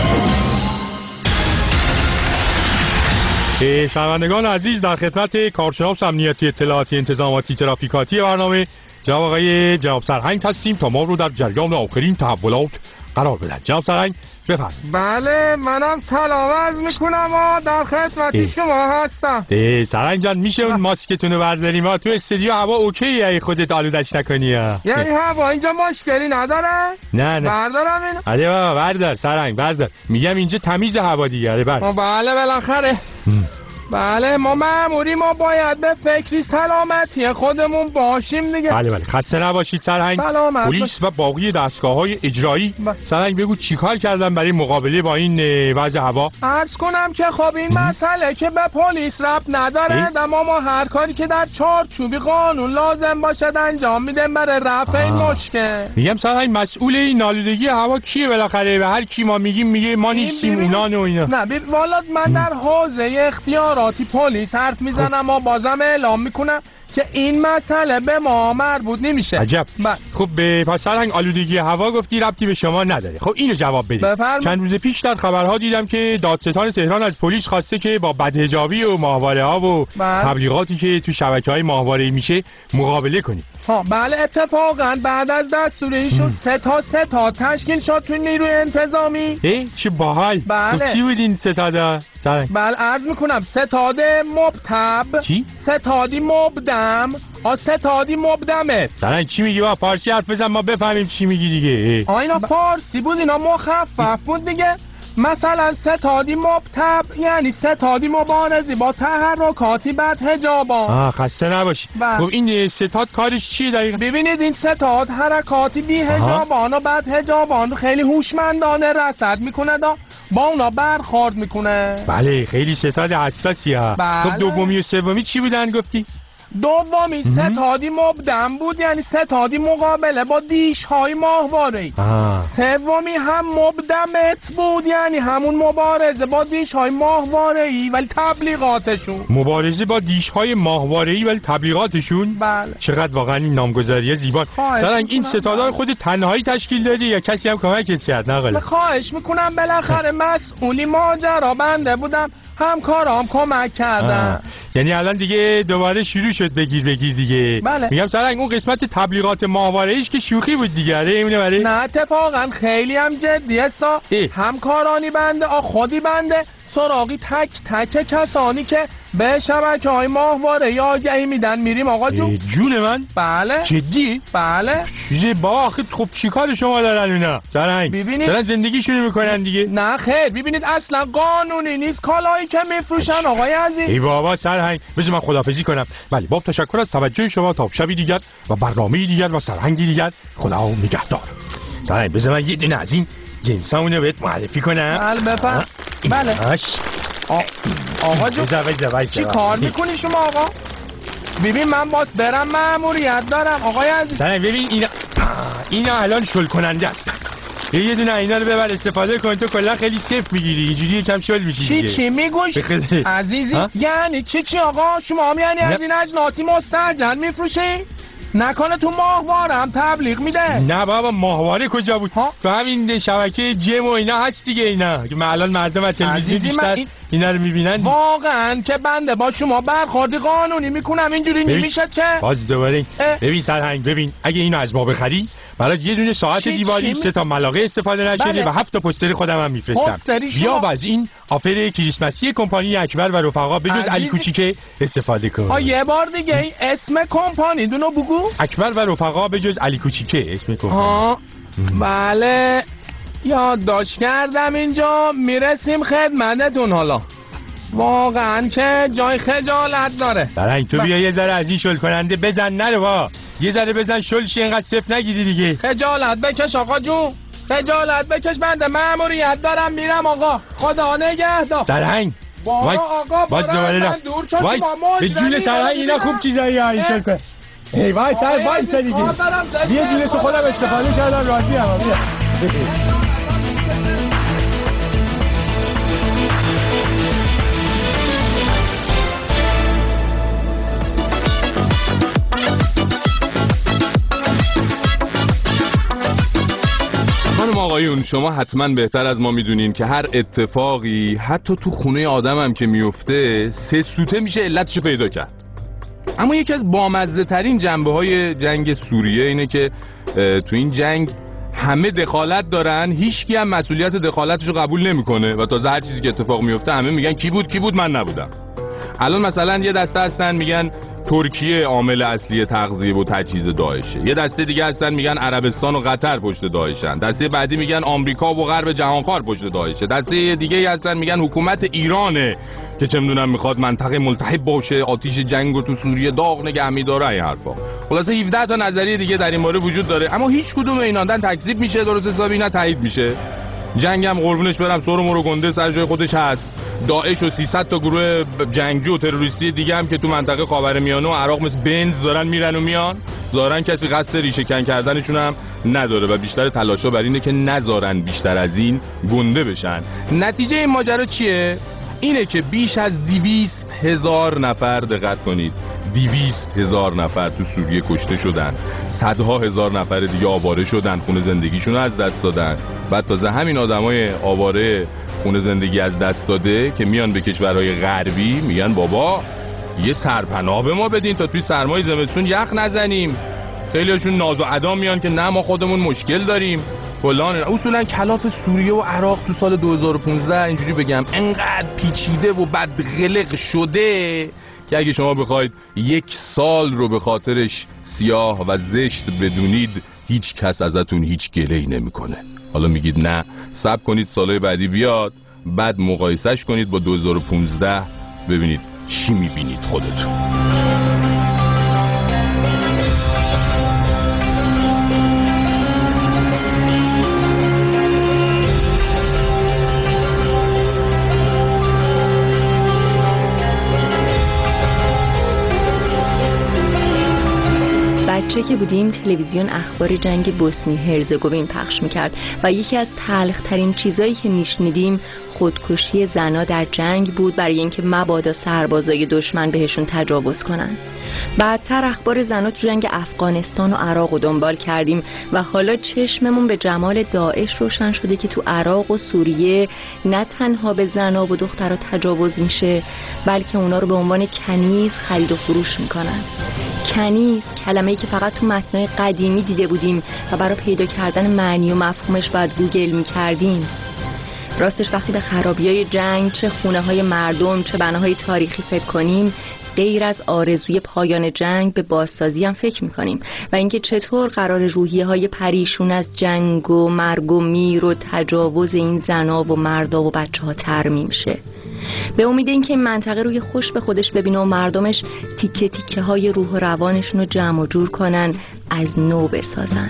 Speaker 2: شنوندگان عزیز، در خدمت کارشناس امنیتی اطلاعاتی انتظاماتی ترافیکاتی برنامه جناب آقای جناب سرهنگ هستیم تا ما رو در جریان آخرین تحولات قرار بدن. جناب سرهنگ بفرمایید.
Speaker 13: بله منم سلام عرض میکنم و در خدمت شما هستم.
Speaker 2: ده سرهنگ جان میشه اون ماسکتون رو برداریم؟ ما تو استودیو هوا اوکی ای خودت آلودش نکنی ها؟
Speaker 13: یعنی هوا اینجا مشکلی نداره؟
Speaker 2: نه نه
Speaker 13: بردارم اینو؟
Speaker 2: آره بابا بردار سرهنگ بردار، میگم اینجا تمیز هوا دیگه. آره بردار.
Speaker 13: بله بالاخره بله ما ماموری ما باید به فکری سلامتی خودمون باشیم دیگه.
Speaker 2: بله بله خسته نباشید سرهنگ.
Speaker 13: سلامت
Speaker 2: پلیس و باقی دستگاه‌های اجرایی ب... سرهنگ بگو چیکار کردن برای مقابله با این وضع هوا؟
Speaker 13: عرض کنم که خب این مسئله که به پلیس ربط نداره، اما ما هر کاری که در چارچوبی قانون لازم باشه انجام میدیم برای رفع این مشکل.
Speaker 2: میگم سرهنگ مسئول این آلودگی هوا کیه بالاخره؟ به هر کی ما میگیم میگه ما نیستیم اونان و اینا.
Speaker 13: نه والا من در حوزه اختیار اظهاراتی پلیس حرف میزنم و بازم اعلام میکنم که این مسئله به ما مربوط نمیشه.
Speaker 2: عجب.
Speaker 13: با...
Speaker 2: خب به پس سرهنگ آلودگی هوا گفتی ربطی به شما نداره. خب اینو جواب بدید.
Speaker 13: بفرم.
Speaker 2: چند روز پیش در خبرها دیدم که دادستان تهران از پلیس خواسته که با بدحجابی و ماهواره ها و
Speaker 13: بله.
Speaker 2: تبلیغاتی که تو شبکه‌های ماهواره‌ای میشه مقابله کنید.
Speaker 13: ها بله اتفاقا بعد از دستور ایشون سه تا سه تا تشکیل شد تو نیروی انتظامی.
Speaker 2: اه چه باحال.
Speaker 13: بله.
Speaker 2: چی بود این ستاده؟ سرهنگ.
Speaker 13: بله عرض میکنم ستاد مبتب.
Speaker 2: چی؟
Speaker 13: ستادی مبدم. آ ستادی مبدمت.
Speaker 2: سرهنگ چی میگی؟ با فارسی حرف بزن ما بفهمیم چی میگی دیگه.
Speaker 13: آ اینا فارسی بود، اینا مخفف بود دیگه. مثلا ستادی مبتب یعنی ستادی مبارزی با تحرکاتی بد حجابان.
Speaker 2: آه خسته نباشید. خب این ستاد کارش چیه دقیقا؟
Speaker 13: ببینید این ستاد حرکاتی بی حجابان و بد حجابان خیلی هوشمندانه رصد میکنه دا با اونا برخورد میکنه.
Speaker 2: بله خیلی ستاد حساسی ها.
Speaker 13: بله.
Speaker 2: خب دومی و سومی چی بودن گفتی؟
Speaker 13: دومی ستادی مبدم بود یعنی ستادی مقابله با دیش های ماهواره‌ای. سومی هم مبدمت بود یعنی همون مبارزه با دیش های ماهواره‌ای ولی تبلیغاتشون.
Speaker 2: مبارزه با دیش های ماهواره‌ای ولی تبلیغاتشون؟
Speaker 13: بله.
Speaker 2: چقدر واقعا این نامگذاری زیبا. سرهنگ این ستادهای خود تنهایی تشکیل دادی یا کسی هم کمکت کرد نقل؟
Speaker 13: خواهش میکنم بالاخره مسئولی ماجرا بنده بودم، همکارام کمک کردن.
Speaker 2: یعنی الان دیگه دوباره شروع شد بگیر بگیر دیگه.
Speaker 13: بله.
Speaker 2: میگم سرهنگ اون قسمت تبلیغات ماهواره‌ایش که شوخی بود دیگه. آره اینونه ولی
Speaker 13: نه اتفاقا خیلی هم جدیه سا. همکارانی بنده آ خودی بنده سراغی تک تک کسانی که به شبکه‌های ماهواره‌ای آگهی میدن میریم آقا جون.
Speaker 2: جون من؟
Speaker 13: بله.
Speaker 2: جدی؟
Speaker 13: بله.
Speaker 2: چیزه با آخه خب چیکار شما دارن اینا؟ سرهنگ
Speaker 13: ببینید
Speaker 2: دارن زندگیشونو میکنن دیگه.
Speaker 13: نه خیر ببینید اصلا قانونی نیست کالایی که میفروشن آقای عزیز.
Speaker 2: ای بابا سرهنگ بذار من خداحافظی کنم. بله با تشکر از توجه شما تا شبی دیگر و برنامه‌ای دیگر و سرهنگی دیگر. خدا نگهدار. سرهنگ بذار من یه دونه از این جنسامونو بهت معرفی کنم.
Speaker 13: بله بفرم. بله. آ... آقا جو
Speaker 2: بذار بذار بذار
Speaker 13: چی کار میکنی شما آقا؟ ببین من باز برم ماموریت دارم آقای عزیز.
Speaker 2: سرهنگ ببین اینا اینا الان شل کننده هستن. یه دونه اینا رو ببر استفاده کن تو کلا خیلی سیف میگیری اینجوری یکم شل میشی
Speaker 13: چی
Speaker 2: دیگه.
Speaker 13: چی میگوش عزیزی؟ یعنی چی چی آقا شما هم یعنی از این اجناسی مستعجل میفروشی؟ نکنه تو ماهواره هم تبلیغ میده؟
Speaker 2: نه بابا ماهواره کجا بود ها؟ تو همین شبکه جم و اینا هست دیگه اینا که الان مردم از تلویزیون بیشتر این... اینا رو میبینن.
Speaker 13: واقعا که بنده با شما برخوردی قانونی میکنم اینجوری نمیشه چه؟
Speaker 2: باز دوباره ببین سرهنگ ببین اگه اینو از ما بخری برای یه دونه ساعت دیواری سه تا ملاقه استفاده نشده بله. و هفت تا پوستر خودم هم میفرستم. بیا از این آفر کریسمسی کمپانی اکبر و رفقا به جز علی کوچیکه استفاده کن.
Speaker 13: آ یه بار دیگه این اسم کمپانی دونو بگو.
Speaker 2: اکبر و رفقا به جز علی کوچیکه اسم کمپانی.
Speaker 13: ها بله یادداشت کردم اینجا میرسیم خدمتتون. حالا واقعا که جای خجالت داره.
Speaker 2: سرهنگ تو بیا یه ذره از این شل کننده بزن نره وا. یه ذره بزن شل شی اینقدر صفر نگیری دیگه.
Speaker 13: خجالت بکش آقا جون. خجالت بکش بنده ماموریت دارم میرم آقا. خدا نگهدار.
Speaker 2: سرهنگ
Speaker 13: وای آقا باز
Speaker 2: دوباره نه. وای به جون سرهنگ اینا خوب چیزایی ها این شل کن. ای وای سر وای سر دیگه. یه جوری تو خودم استفاده کردم راضی ام.
Speaker 14: خانم آقایون شما حتما بهتر از ما میدونین که هر اتفاقی حتی تو خونه آدم هم که میفته سه سوته میشه علتشو پیدا کرد. اما یکی از بامزه ترین جنبه های جنگ سوریه اینه که تو این جنگ همه دخالت دارن، هیچکی هم مسئولیت دخالتشو قبول نمیکنه و تا هر چیزی که اتفاق میفته همه میگن کی بود کی بود من نبودم. الان مثلا یه دسته هستن میگن ترکیه عامل اصلی تغذیه و تجهیز داعشه، یه دسته دیگه هستن میگن عربستان و قطر پشت داعشن، دسته بعدی میگن آمریکا و غرب جهانخوار پشت داعشه، دسته دیگه هستن میگن حکومت ایرانه که چه میدونم میخواد منطقه ملتهب باشه، آتیش جنگ رو تو سوریه داغ نگه میداره. این حرفا خلاصه هفده تا نظریه دیگه در این باره وجود داره، اما هیچ کدوم اینا نه تکذیب میشه درست حسابی نه تایید میشه. جنگ هم قربونش برم سر و مرو گنده سر جای خودش هست. داعش و سیصد تا گروه جنگجو و تروریستی دیگه هم که تو منطقه خاورمیانه و عراق مثل بنز دارن میرن و میان، دارن کسی قصد ریشه کن کردنشون هم نداره و بیشتر تلاشا بر اینه که نذارن بیشتر از این گنده بشن. نتیجه این ماجرا چیه؟ اینه که بیش از دویست هزار نفر، دقت کنید، دویست هزار نفر تو سوریه کشته شدن، صدها هزار نفر دیگه آواره شدن، خونه زندگیشون رو از دست دادن. بعد تازه همین آدمای آواره خونه زندگی از دست داده که میان به کشورهای غربی میگن بابا یه سرپناه به ما بدین تا توی سرمای زمستون یخ نزنیم. خیلیاشون ناز و ادا میان که نه ما خودمون مشکل داریم فلان. اصولا کلاف سوریه و عراق تو سال دو هزار و پانزده اینجوری بگم انقدر پیچیده و بدقلق شده که اگه شما بخواید یک سال رو به خاطرش سیاه و زشت بدونید هیچ کس ازتون هیچ گله‌ای نمیکنه. حالا میگید نه صبر کنید سالهای بعدی بیاد بعد مقایسهش کنید با دو هزار و پانزده ببینید چی میبینید خودتون.
Speaker 10: بچه که بودیم تلویزیون اخبار جنگ بوسنی هرزگوین پخش میکرد و یکی از تلخ ترین چیزایی که میشنیدیم خودکشی زنا در جنگ بود برای اینکه مبادا سربازای دشمن بهشون تجاوز کنن. بعدتر اخبار زنا تو جنگ افغانستان و عراق رو دنبال کردیم و حالا چشممون به جمال داعش روشن شده که تو عراق و سوریه نه تنها به زنا و دخترها تجاوز میشه بلکه اونا رو به عنوان کنیز خرید و فروش میکنن. کنیز کلمه‌ای که فقط تو متنای قدیمی دیده بودیم و برای پیدا کردن معنی و مفهومش باید گوگل میکردیم. راستش وقتی به خرابی‌های جنگ چه خونه‌های مردم چه بناهای تاریخی فکر کنیم غیر از آرزوی پایان جنگ به بازسازی هم فکر میکنیم و اینکه چطور قرار روحیه‌های پریشون از جنگ و مرگ و میر و تجاوز این زنا و مردا و بچه‌ها ترمیم شه. به امید اینکه این منطقه روی خوش به خودش ببینه و مردمش تیکه تیکه های روح و روانشون رو جمع و جور کنن از نو بسازن.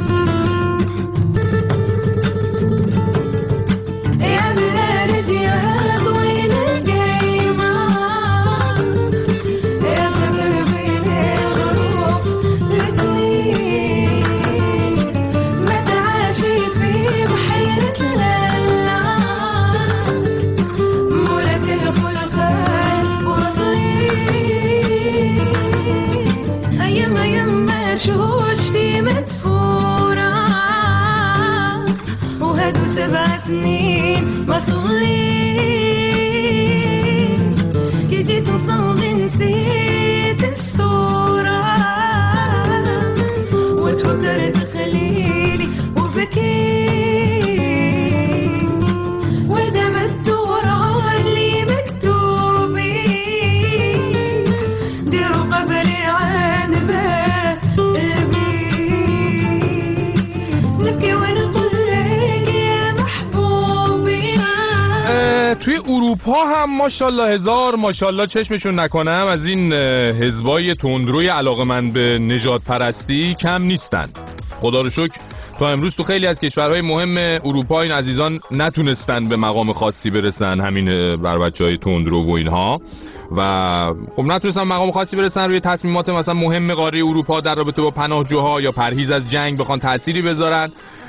Speaker 14: ماشاءالله هزار ماشاءالله چشمشون نکنم از این حزبای تندروی علاقه‌مند به نژاد پرستی کم نیستن. خدا رو شکر تا امروز تو خیلی از کشورهای مهم اروپا این عزیزان نتونستن به مقام خاصی برسن، همین بر بچهای تندرو و اینها، و خب نتونستن مقام خاصی برسن روی تصمیمات مثلا مهم قاره اروپا در رابطه با پناهجوها یا پرهیز از جنگ بخوان تأثیری بذارن.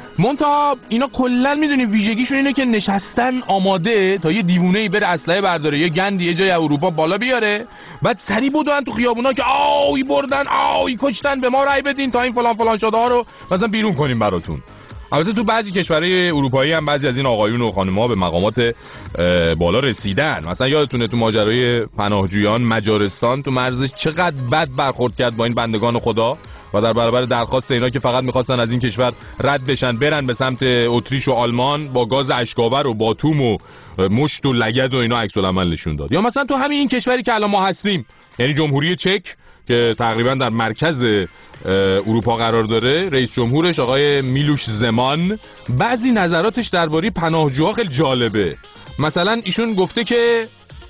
Speaker 14: منتها اینا کلا میدونی ویژگیشون اینه که نشستن آماده تا یه دیوونه‌ای بره اسلحه برداره یه گندی یه جای اروپا بالا بیاره بعد سری بدون تو خیابونا که آی بردن آی کشتن به ما رأی بدین تا این فلان فلان شده ها رو مثلا بیرون کنیم براتون. البته تو بعضی کشورهای اروپایی هم بعضی از این آقایون و خانم‌ها به مقامات بالا رسیدن. مثلا یادتونه تو ماجرای پناهجویان مجارستان تو مرزش چقدر بد برخورد کرد با این بندگان خدا و در برابر درخواست اینا که فقط میخواستن از این کشور رد بشن برن به سمت اتریش و آلمان با گاز اشکاور و باتوم و مشت و لگد و اینا عکس العمل نشون داد. یا مثلا تو همین این کشوری که الان ما هستیم یعنی جمهوری چک که تقریبا در مرکز اروپا قرار داره، رئیس جمهورش آقای میلوش زمان بعضی نظراتش درباره پناهجوها خیلی جالبه. مثلا ایشون گفته که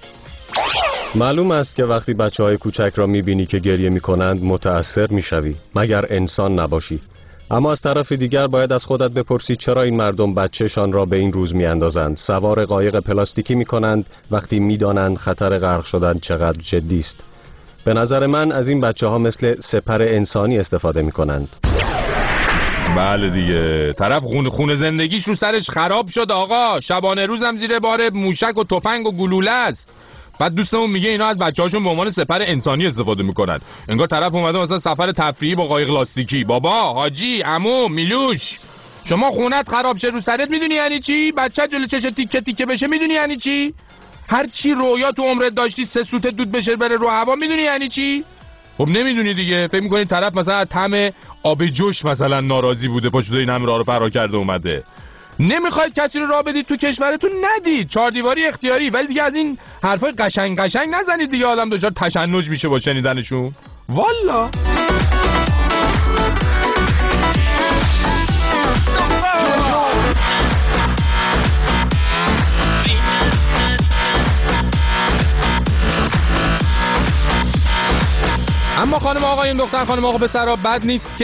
Speaker 15: معلوم است که وقتی بچه‌های کوچک را می‌بینی که گریه می‌کنند متأثر می‌شوی مگر انسان نباشی. اما از طرف دیگر باید از خودت بپرسی چرا این مردم بچه‌شان را به این روز می‌اندازند، سوار قایق پلاستیکی می‌کنند وقتی می‌دانند خطر غرق شدن چقدر جدی است. به نظر من از این بچه‌ها مثل سپر انسانی استفاده می‌کنند.
Speaker 14: بله دیگه، طرف خون خون زندگیش رو سرش خراب شد آقا، شبانه روزم زیر بار موشک و تفنگ و گلوله است.
Speaker 2: بعد دوستمون میگه اینا از بچه‌هاشون به عنوان سپر انسانی استفاده میکنن. انگار طرف اومده مثلا سفر تفریحی با قایق لاستیکی. بابا، حاجی، عمو، میلوش، شما خونت خراب شه رو سرت میدونی یعنی چی؟ بچه جلو چش تیکه تیکه بشه میدونی یعنی چی؟ هر چی رویا تو عمرت داشتی سه سوت دود بشه بره رو هوا میدونی یعنی چی؟ خب نمیدونی دیگه. فکر میکنی طرف مثلا از طعم آب جوش مثلا ناراضی بوده پا شده این همه راه رو فرار کرده اومده. نمیخواید کسی رو راه بدید تو کشورتون ندید، چهار دیواری اختیاری. ولی دیگه از این حرفای قشنگ قشنگ نزنید دیگه، آدم دچار تشنج میشه با شنیدنشون. والا اما خانم آقایون، دختر خانم آقا پسرا، بد نیست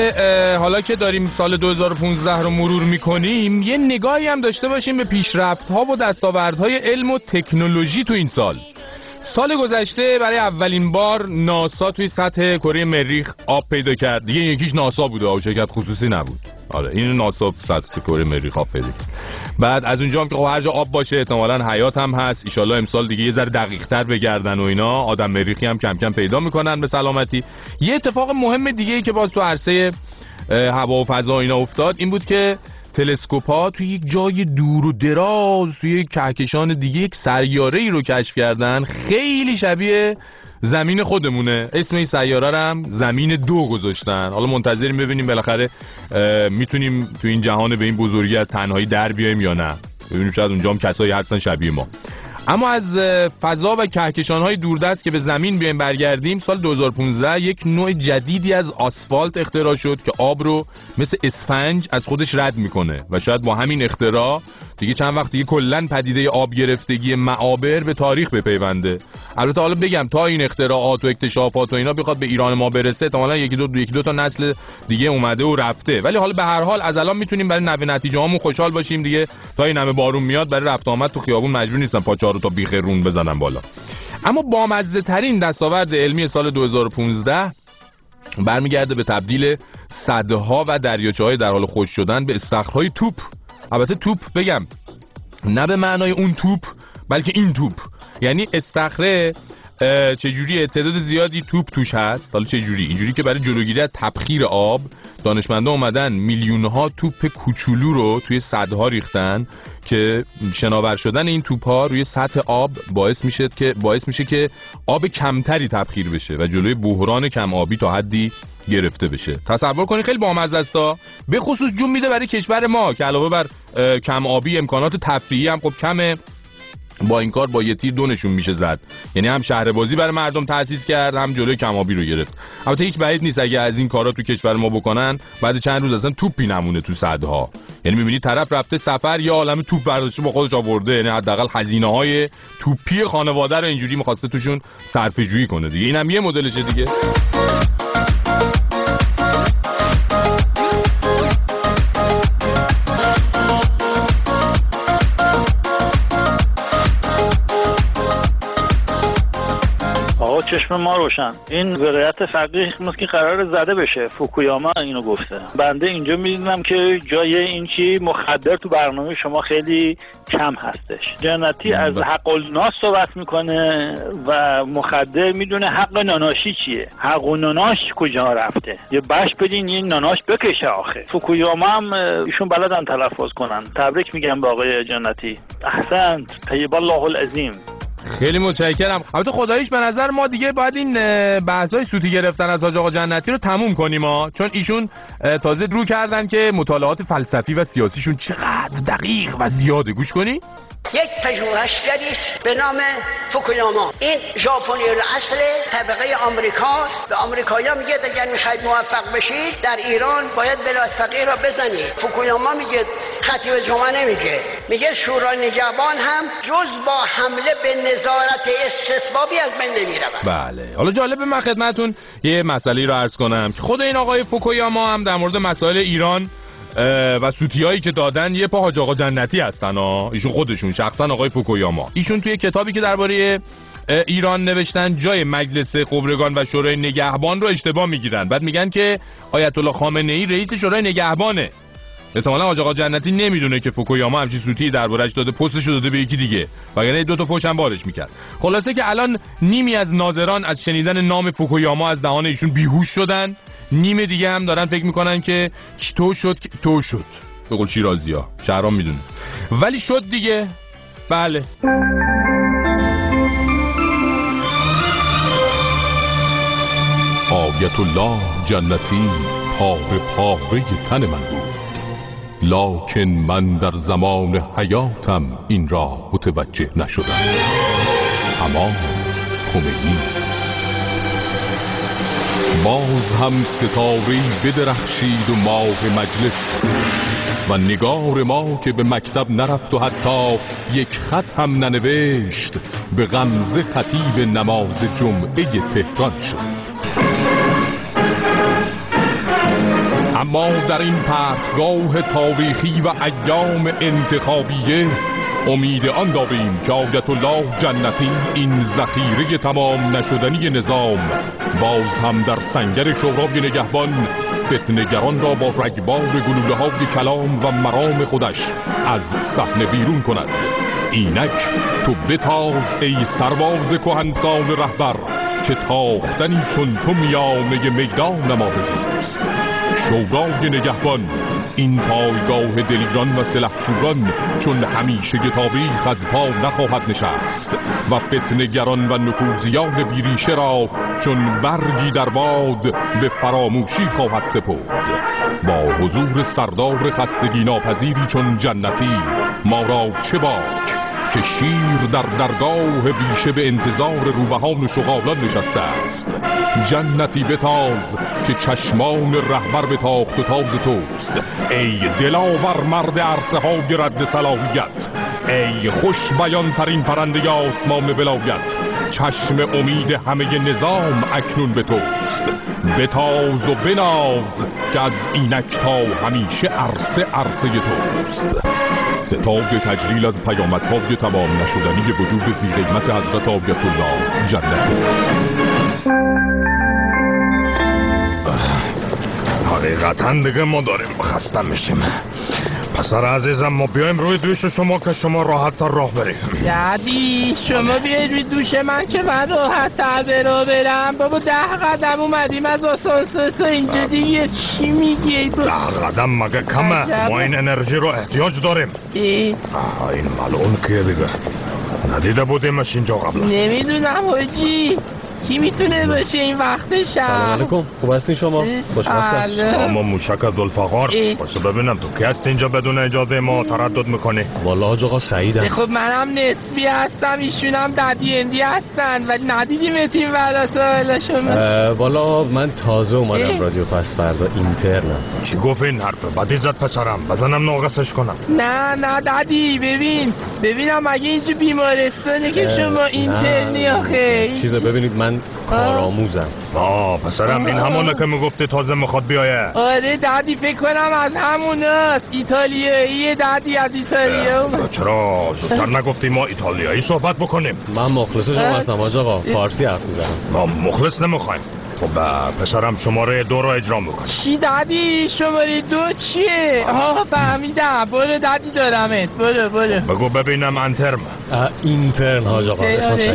Speaker 2: که حالا که داریم سال دو هزار و پانزده رو مرور میکنیم یه نگاهی هم داشته باشیم به پیشرفت‌ها و دستاوردهای علم و تکنولوژی تو این سال. سال گذشته برای اولین بار ناسا توی سطح کره مریخ آب پیدا کرد. دیگه یکیش ناسا بوده، آب شرکت خصوصی نبود. آره این ناسا سطح کره مریخ آب پیدا کرد. بعد از اونجا هم که خب هر جا آب باشه احتمالاً حیات هم هست. ان شاءالله امسال دیگه یه ذره دقیق‌تر بگردن و اینا آدم مریخی هم کم کم پیدا میکنن به سلامتی. یه اتفاق مهم دیگه ای که باز تو عرصه هوا و فضا اینا افتاد این بود که تلسکوپ‌ها توی یک جای دور و دراز توی یک کهکشان دیگه یک سیاره‌ای رو کشف کردن خیلی شبیه زمین خودمونه. اسم این سیاره رو هم زمین دو گذاشتن. حالا منتظریم ببینیم بالاخره میتونیم تو این جهان به این بزرگی از تنهایی در بیایم یا نه. ببینیم شاید اونجا هم کسایی هستن شبیه ما. اما از فضا و کهکشان‌های دوردست که به زمین بیایم برگردیم، سال دو هزار و پانزده یک نوع جدیدی از آسفالت اختراع شد که آب رو مثل اسفنج از خودش رد میکنه و شاید با همین اختراع دیگه چند وقت دیگه کلاً پدیده آب گرفتگی معابر به تاریخ بپیونده. البته حالا بگم تا این اختراعات و اکتشافات و اینا بخواد به ایران ما برسه احتمالاً یکی دو یکی دو تا نسل دیگه اومده و رفته، ولی حالا به هر حال از الان میتونیم برای نوه نتیجه هامون خوشحال باشیم دیگه. تا این همه بارون میاد برای رفت آمد تو خیابون مجبور نیستن پاچه رو تا بیخ رون بزنن بالا. اما بامزه ترین دستاورد علمی سال دو هزار و پانزده برمیگرده به تبدیل سدها و دریاچه‌های در حال خشک شدن به استخرهای توپ. البته توپ بگم نه به معنای اون توپ بلکه این توپ، یعنی استخره چجوری تعداد زیادی توپ توش هست. حالا چجوری؟ اینجوری که برای جلوگیری از تبخیر آب دانشمندا اومدن میلیون‌ها توپ کوچولو رو توی سدها ریختن که شناور شدن این توپ‌ها روی سطح آب باعث میشه که باعث میشه که آب کمتری تبخیر بشه و جلوی بحران کم آبی تا حدی گرفته بشه. تصور کنید خیلی بامزه است. به خصوص جون میده برای کشور ما که علاوه بر کم آبی امکانات تفریحی هم خب کمه. با این کار با یه تیر دو نشون میشه زد، یعنی هم شهر بازی برای مردم تأسیس کرد هم جلوی کم‌آبی رو گرفت. البته هیچ بعید نیست اگه از این کارا تو کشور ما بکنن بعد چند روز اصلا توپی نمونه تو سدها. یعنی میبینی طرف رفته سفر یا عالمه توپ برداشته با خودش آورده، یعنی حداقل هزینه‌های توپی خانواده رو اینجوری می‌خواسته توشون صرفه‌جویی کنه دیگه. اینم یه مدلشه دیگه.
Speaker 16: چشم ما روشن. این ولایت فقیه که قرار زده بشه، فوکویاما اینو گفته. بنده اینجا میدونم که جای این چی مخدر تو برنامه شما خیلی کم هستش. جنتی از حق الناس صحبت میکنه و مخدر میدونه حق ناناشی چیه، حق و ناناش کجا رفته. یه بش بدین این ناناش بکشه آخه. فوکویاما هم ایشون بلدن تلفظ کنن. تبریک میگم به آقای جنتی. احسنت، طیب الله العظیم.
Speaker 2: خیلی متشکرم. البته خداییش به نظر ما دیگه باید این بحث‌های سوتی گرفتن از حاج آقا جنتی رو تموم کنیم ها، چون ایشون تازه رو کردن که مطالعات فلسفی و سیاسیشون چقدر دقیق و زیاده. گوش کنی؟
Speaker 17: یک پژوهشگری است به نام فوکویاما. این ژاپنی الاصل طبقه آمریکاست. به آمریکایی‌ها میگه اگر می‌خواید موفق بشید در ایران باید ولایت فقیه را بزنید. فوکویاما میگه خطیب جمعه نمیگه، میگه شورای نگهبان هم جز با حمله به نظارت استثبابی از بین نمیرود.
Speaker 2: بله. حالا جالبه من خدمتتون یه مسئله رو عرض کنم که خود این آقای فوکویاما هم در مورد مسائل ایران و سوتیایی که دادن یه پا حاج آقا جنتی هستن ها. ایشون خودشون شخصا آقای فوکویاما، ایشون توی کتابی که درباره ایران نوشتن جای مجلس خبرگان و شورای نگهبان رو اشتباه میگیرن. بعد میگن که آیت الله خامنه ای رئیس شورای نگهبانه. احتمالاً حاج آقا جنتی نمیدونه که فوکویاما همچین سوتی دربارش داده، پستشو داده به یکی دیگه، وگرنه دو تا فوش هم بارش میکرد. خلاصه که الان نیمی از ناظران از شنیدن نام فوکویاما از دهان ایشون بیهوش شدن، نیم دیگه هم دارن فکر میکنن که چی تو شد که تو شد، به قول شیرازی‌ها، شهرام میدونه، ولی شد دیگه. بله.
Speaker 14: آیت الله جنتی پاره پاره تن من بود، لکن من در زمان حیاتم این را متوجه نشدم. اما خمینی باز هم ستاره‌ای بدرخشید و ماه مجلس و نگار ما که به مکتب نرفت و حتی یک خط هم ننوشت به غمزه خطیب نماز جمعه تهران شد. اما در این پرتگاه تاریخی و ایام انتخابیه امید آن داریم که آیت الله جنتی این ذخیره تمام نشدنی نظام باز هم در سنگر شورای نگهبان فتنه‌گران را با رگبار گلوله‌های کلام و مرام خودش از صحنه بیرون کند. اینک تو بتاز ای سرباز کهنسال رهبر که تاختنی چون تو میانه میدان آرزوست. شورای نگهبان این پایگاه دلیران و سلحشوران چون همیشه تاریخ از پا نخواهد نشست و فتنه‌گران و نفوذیان بیریشه را چون برگی در باد به فراموشی خواهد سپرد. با حضور سردار خستگی ناپذیری چون جنتی ما را چه باک که شیر در درگاه بیشه به انتظار روبهان و شغالان نشسته است. جنتی بتاز که چشمان رهبر به تاخت و تاز توست. ای دلاور مرد عرصه های رد صلاحیت، ای خوش بیان ترین پرنده آسمان ولایت، چشم امید همه نظام اکنون به توست. بتاز و بناز که از اینک تا همیشه عرصه عرصه توست. ستاد تجلیل از پیامدهای تمام نشدنی وجود زی قیمت حضرت آیت الله جنتی.
Speaker 18: حقیقتا دیگه ما داریم خسته میشیم. پسر عزیزم ما بیایم روی دوش شما که شما راحت تر راه بریم.
Speaker 13: دادی شما بیاید روی دوش من که من راحت تر برا برم. بابا ده قدم اومدیم از آسانسور تو اینجا دیگه چی میگی؟
Speaker 18: ده قدم مگه کمه؟ ما این انرژی رو احتیاج داریم.
Speaker 13: ای
Speaker 18: آها این ملعون که دیگه ندیده بودیمش اینجا قبلا.
Speaker 13: نمیدونم حاجی کی میتونه باشه این وقت شب.
Speaker 15: سلام علیکم، خوب هستین شما؟ خوشبخت.
Speaker 18: اما موشک ذوالفقار واسه ببینم تو کی هست اینجا بدون اجازه ما تردد میکنی؟
Speaker 15: والا حاج آقا سعیدم.
Speaker 13: خب منم نسبی هستم، ایشونم ددی اندی هستن ولی ندیدیم اتیم برات شما.
Speaker 15: والا من تازه اومدم رادیو پس فردا اینترنم.
Speaker 18: چی گفت این حرف؟ بدی زد پسرم، بزنم ناقصش کنم.
Speaker 13: نه نه ددی ببین ببینم اگه اینجا بیمارستانه که شما اینترنی آخه
Speaker 15: چیزه. ببینید من کارآموزم.
Speaker 18: آه پسرم این همونه که میگفتی تازه میخواد بیایه.
Speaker 13: آره دادی فکر کنم از هموناست، ایتالیایی دادی از ایتالیا.
Speaker 18: چرا زودتر نگفتی ما ایتالیایی صحبت بکنیم؟
Speaker 15: من مخلص شما هستم حاج آقا، فارسی حرف میزنم.
Speaker 18: ما مخلص نمیخوایم. خب پسرم شماره دو رو اجرا میکنم.
Speaker 13: چی دادی؟ شماره دو چیه؟ آها فهمیدم، برو دادی دارمت، برو برو.
Speaker 18: بگو ببینم انترم.
Speaker 15: اینترن حاج آقا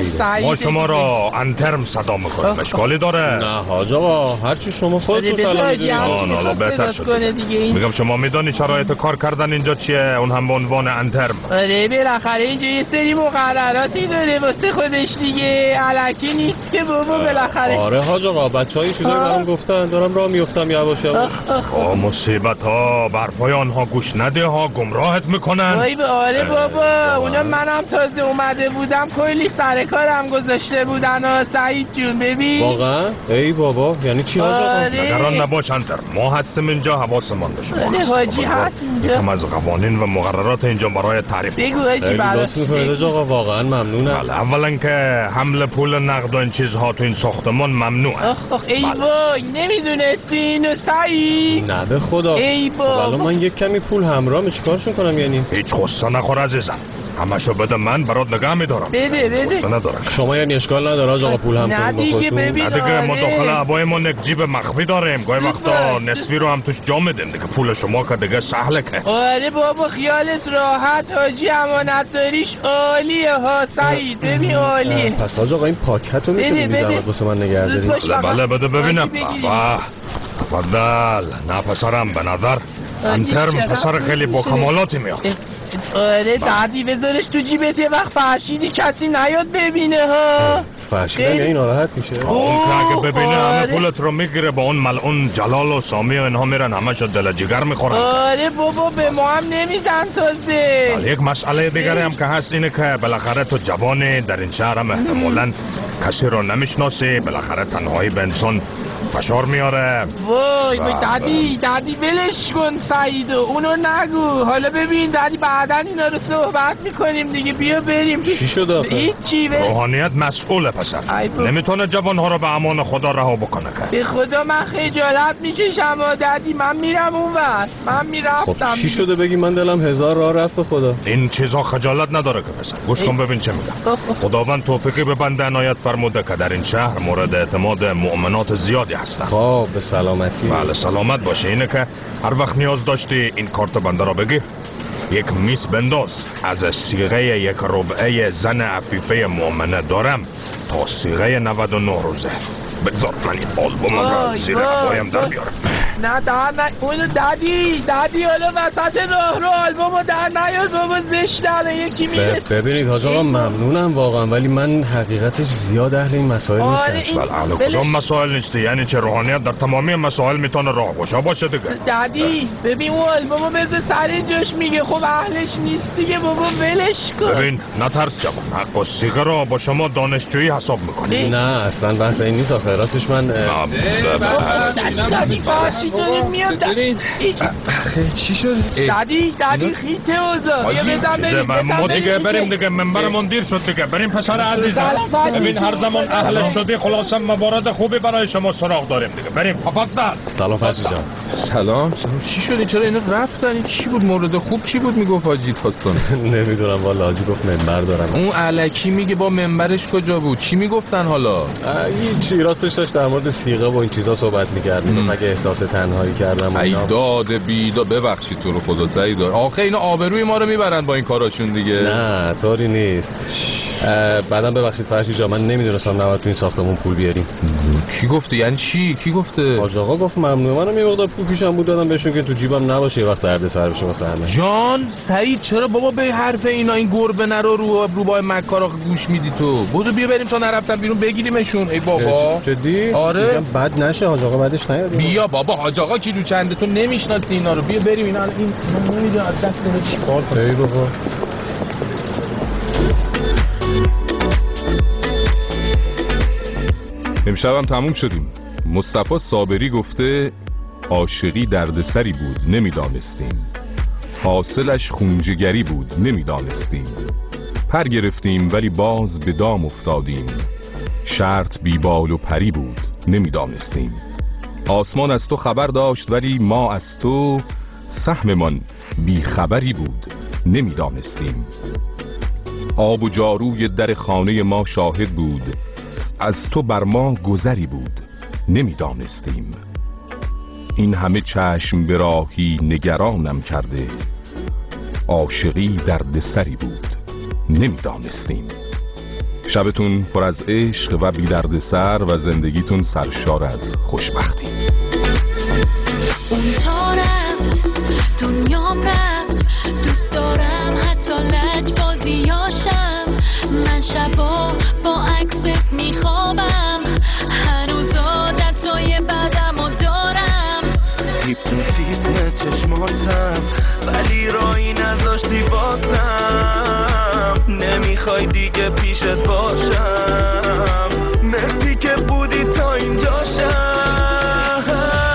Speaker 18: ما شما را انترم صدا میکنیم، اشکالی داره؟
Speaker 15: نه حاج آقا هرچی شما خودتون سلام میدونید.
Speaker 18: حالا بهتر شد. میگم شما میدونی شرایط کار کردن اینجا چیه؟ اون هم به عنوان انترم.
Speaker 13: آره بالاخره اینجا یه سری مقرراتی داره واسه خودش دیگه، الکی نیست که بابا بالاخره.
Speaker 15: آره حاج آقا بچه‌های چیزایی برام گفتن، دارم راه میافتم یواش یواش.
Speaker 18: آ مصیبت ها، برفای آنها گوش نده ها، گمراهت میکنن.
Speaker 13: وای به آره بابا، اونا منم تازه اومده بودم کلی سر کارم گذاشته بودن ها سعید جون. ببین
Speaker 15: واقعا ای بابا یعنی چی حاج آقا؟
Speaker 18: نگران نباش انتر، ما هستیم اینجا، حواسمان باشه.
Speaker 13: آره حاجی هست اینجا.
Speaker 18: یکم از قوانین و مقررات اینجا برای تعریف
Speaker 13: بگو حاجی.
Speaker 15: لطف می‌کنید حاج آقا، واقعا ممنونم.
Speaker 18: اولا که حمل پول نقد و این چیزها تو این ساختمان ممنوعه.
Speaker 13: آخ ای وای نمیدونستی اینو سعید؟
Speaker 15: نه به خدا.
Speaker 13: ای بابا
Speaker 15: والا من یک کمی پول همراهم چیکارشون کنم یعنی؟
Speaker 18: هیچ غصه نخور عزیزم، همشو بده من برات نگه میدارم.
Speaker 13: بده بده
Speaker 18: ندارم.
Speaker 15: شما یعنی اشکال نداره آقا پول هم
Speaker 13: نه دیگه ببین.
Speaker 18: نه دیگه ما داخل عبایمون یک جیب مخفی داریم. گاهی وقتا نصفی رو هم توش جا میدیم دیگه. پول شما که دیگه سهله که.
Speaker 13: آره بابا خیالت راحت، حاجی امانت داریش عالیه ها سعید. ببین عالیه.
Speaker 15: پس حاج آقا این پاکت رو میتونی بیزمت بسه من نگه داری؟
Speaker 18: بله بده ببینم. بابا تفضل. نه پسرم به نظر انترم پسر خیلی با کمالاتی میاد.
Speaker 13: آره دردی بذارش تو جیبت، یه وقت فرشیدی کسی نیاد ببینه ها.
Speaker 15: فرشیدم یعنی ناراحت میشه؟
Speaker 18: اون که اگه ببینه همه پولت رو میگیره، با اون ملعون جلال و سامی و اینها میرن همه شد دل جگر میخورن.
Speaker 13: آره بابا به ما هم نمیدن تازه.
Speaker 18: یک مسئله دیگری هم که هست اینه که بالاخره تو جوانی در این شهر هم احتمالاً کسی رو نمیشناسی، بالاخره تنهایی به انسان فشار میاره.
Speaker 13: وای وای دادی دادی ولش کن سعیدو، اونو نگو. حالا ببین دادی بعدا اینا رو صحبت میکنیم دیگه. بیا بریم.
Speaker 15: چی شد آخه؟
Speaker 13: هیچی.
Speaker 18: روحانیت مسئوله پسر، نمیتونه جوانها رو به امان خدا رها بکنه که.
Speaker 13: به خدا من خجالت میکشم و دادی من میرم اونور. من میرفتم.
Speaker 15: خب چی شده بگی؟ من دلم هزار راه رفت به خدا.
Speaker 18: این چیزا خجالت نداره که پسر. گوش کن ببین چه میگم. خداوند توفیقی به بنده عنایت فرموده که در این شهر مورد اعتماد مؤمنات زیادی هستن.
Speaker 15: خب به سلامتی.
Speaker 18: بله سلامت باشه. اینه که هر وقت نیاز داشتی این کارت بنده را بگیر، یک میس بنداز. از صیغه یک ربعه زن عفیفه مؤمنه دارم تا صیغه نود و نه روزه. بگذار من این آلبوم را زیر عبایم در بیارم.
Speaker 13: نه در نه اونو دادی دادی حالا وسط راه رو آلبومو در نیار بابا، زشته. یکی میرسه.
Speaker 15: ببینید حاج آقا ممنونم واقعا، ولی من حقیقتش زیاد اهل این مسائل
Speaker 13: آره
Speaker 15: نیستم.
Speaker 18: بله اهل کدام مسائل نیستی؟ یعنی چه روحانیت در تمامی مسائل میتونه راهگشا باشه دیگه.
Speaker 13: دادی ببین اون آلبومو بذار سر جاش، میگه خب اهلش نیست دیگه بابا، ولش کن.
Speaker 18: ببین نترس جوان، حق و صیغه را با شما دانشجویی حساب میکنی.
Speaker 15: نه اصلا بحث این نیست آخه. راستش من
Speaker 13: دادی باشی داریم میاد.
Speaker 15: آخه چی شد؟
Speaker 13: دادی دادی خیته اوزا. یه بدم بریم.
Speaker 18: ما دیگه بریم دیگه، منبرمون دیر شد دیگه. بریم پسر عزیزم. ببین هر زمان اهلش شدی خلاصا موارد خوبی برای شما سراغ داریم دیگه. بریم. تفضل.
Speaker 15: سلام فضل جان.
Speaker 2: سلام. چی شد؟ چرا اینا رفتن؟ این چی بود؟ مورد خوب چی بود میگفت حاجی تاستان؟
Speaker 15: نمیدونم والا. حاجی گفت منبر دارم.
Speaker 2: اون الکی میگه با منبرش کجا بود؟ چی میگفتن حالا؟
Speaker 15: هیچ راستش داشت در مورد صیغه و این چیزا صحبت می‌کرد. میگفت اگه احساس تنهایی کردم
Speaker 2: ای داد بیدا. ببخشید تو رو خدا سعید. آخه اینا آبروی ما رو میبرن با این کاراشون دیگه.
Speaker 15: نه طوری نیست. بعدم ببخشید فرشید جان، من نمیدونستم نباید تو این ساختمون پول بیاریم.
Speaker 2: کی گفته؟ یعنی چی؟ کی گفته؟
Speaker 15: حاج آقا گفت ممنون. منم یه مقدار پول پیشم بود دادم بهشون که تو جیبم نباشه یه وقت درد سر بشه واسه همه.
Speaker 2: جان سعید چرا بابا به حرف اینا این گربه نرو رو روبای مکارا گوش میدی تو؟ بودو بیا بریم تا نرفتن بیرون بگیریمشون. ای بابا
Speaker 15: جدی؟
Speaker 2: آره
Speaker 15: میگم بد نشه حاج آقا بعدش نیاد.
Speaker 2: بیا بابا حاج آقا کیلو چنده؟ تو نمیشناسی اینا رو. بیا بریم. اینا این نمیدونم از دست اینا چیکار کنه.
Speaker 15: ای بابا
Speaker 14: امشبم تموم شدیم. مصطفی صابری گفته عاشقی دردسری بود نمیدانستیم، حاصلش خونجگری بود نمیدانستیم، پر گرفتیم ولی باز به دام افتادیم، شرط بی بال و پری بود نمیدانستیم، آسمان از تو خبر داشت ولی ما از تو سهممان بی خبری بود نمیدانستیم، آب و جاروی در خانه ما شاهد بود، از تو بر ما گذری بود نمیدانستیم، این همه چشم به راهی نگرانم کرده، عاشقی درد سری بود نمیدانستیم. شبتون پر از عشق و بی درد سر و زندگیتون سرشار از خوشبختی.
Speaker 19: اون تا رفت دنیام رفت، دوست دارم حتی لج بازیاشم، من شبا با عکست میخوابم، هنوز عادتای بدم و دارم،
Speaker 7: هیپنوتیزم چشماتم ولی رایی نذاشتی بازم، نمیخوای دیگه پیشت باشم، مرسی که بودی تا اینجاشم،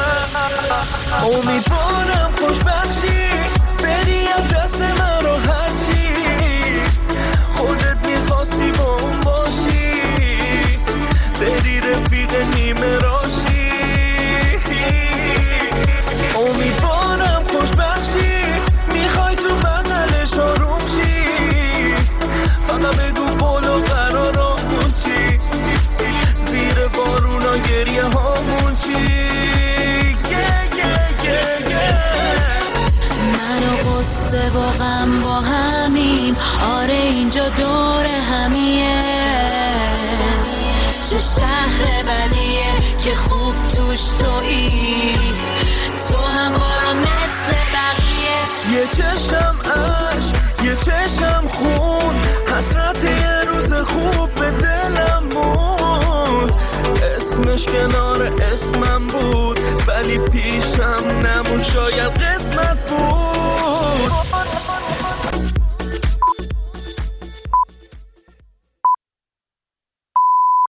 Speaker 7: امیدوارم خوشبخشی بری از دست من رو هرچی خودت میخواستی با اون
Speaker 19: اینجا دور همیه، چه شهر بدیه که خوب توش تویی، تو هم برو مثل بقیه.
Speaker 7: یه چشم عشق، یه چشم خون، حسرت یه روز خوب به دلم بود. اسمش کنار اسمم بود ولی پیشم نمون، شاید قصه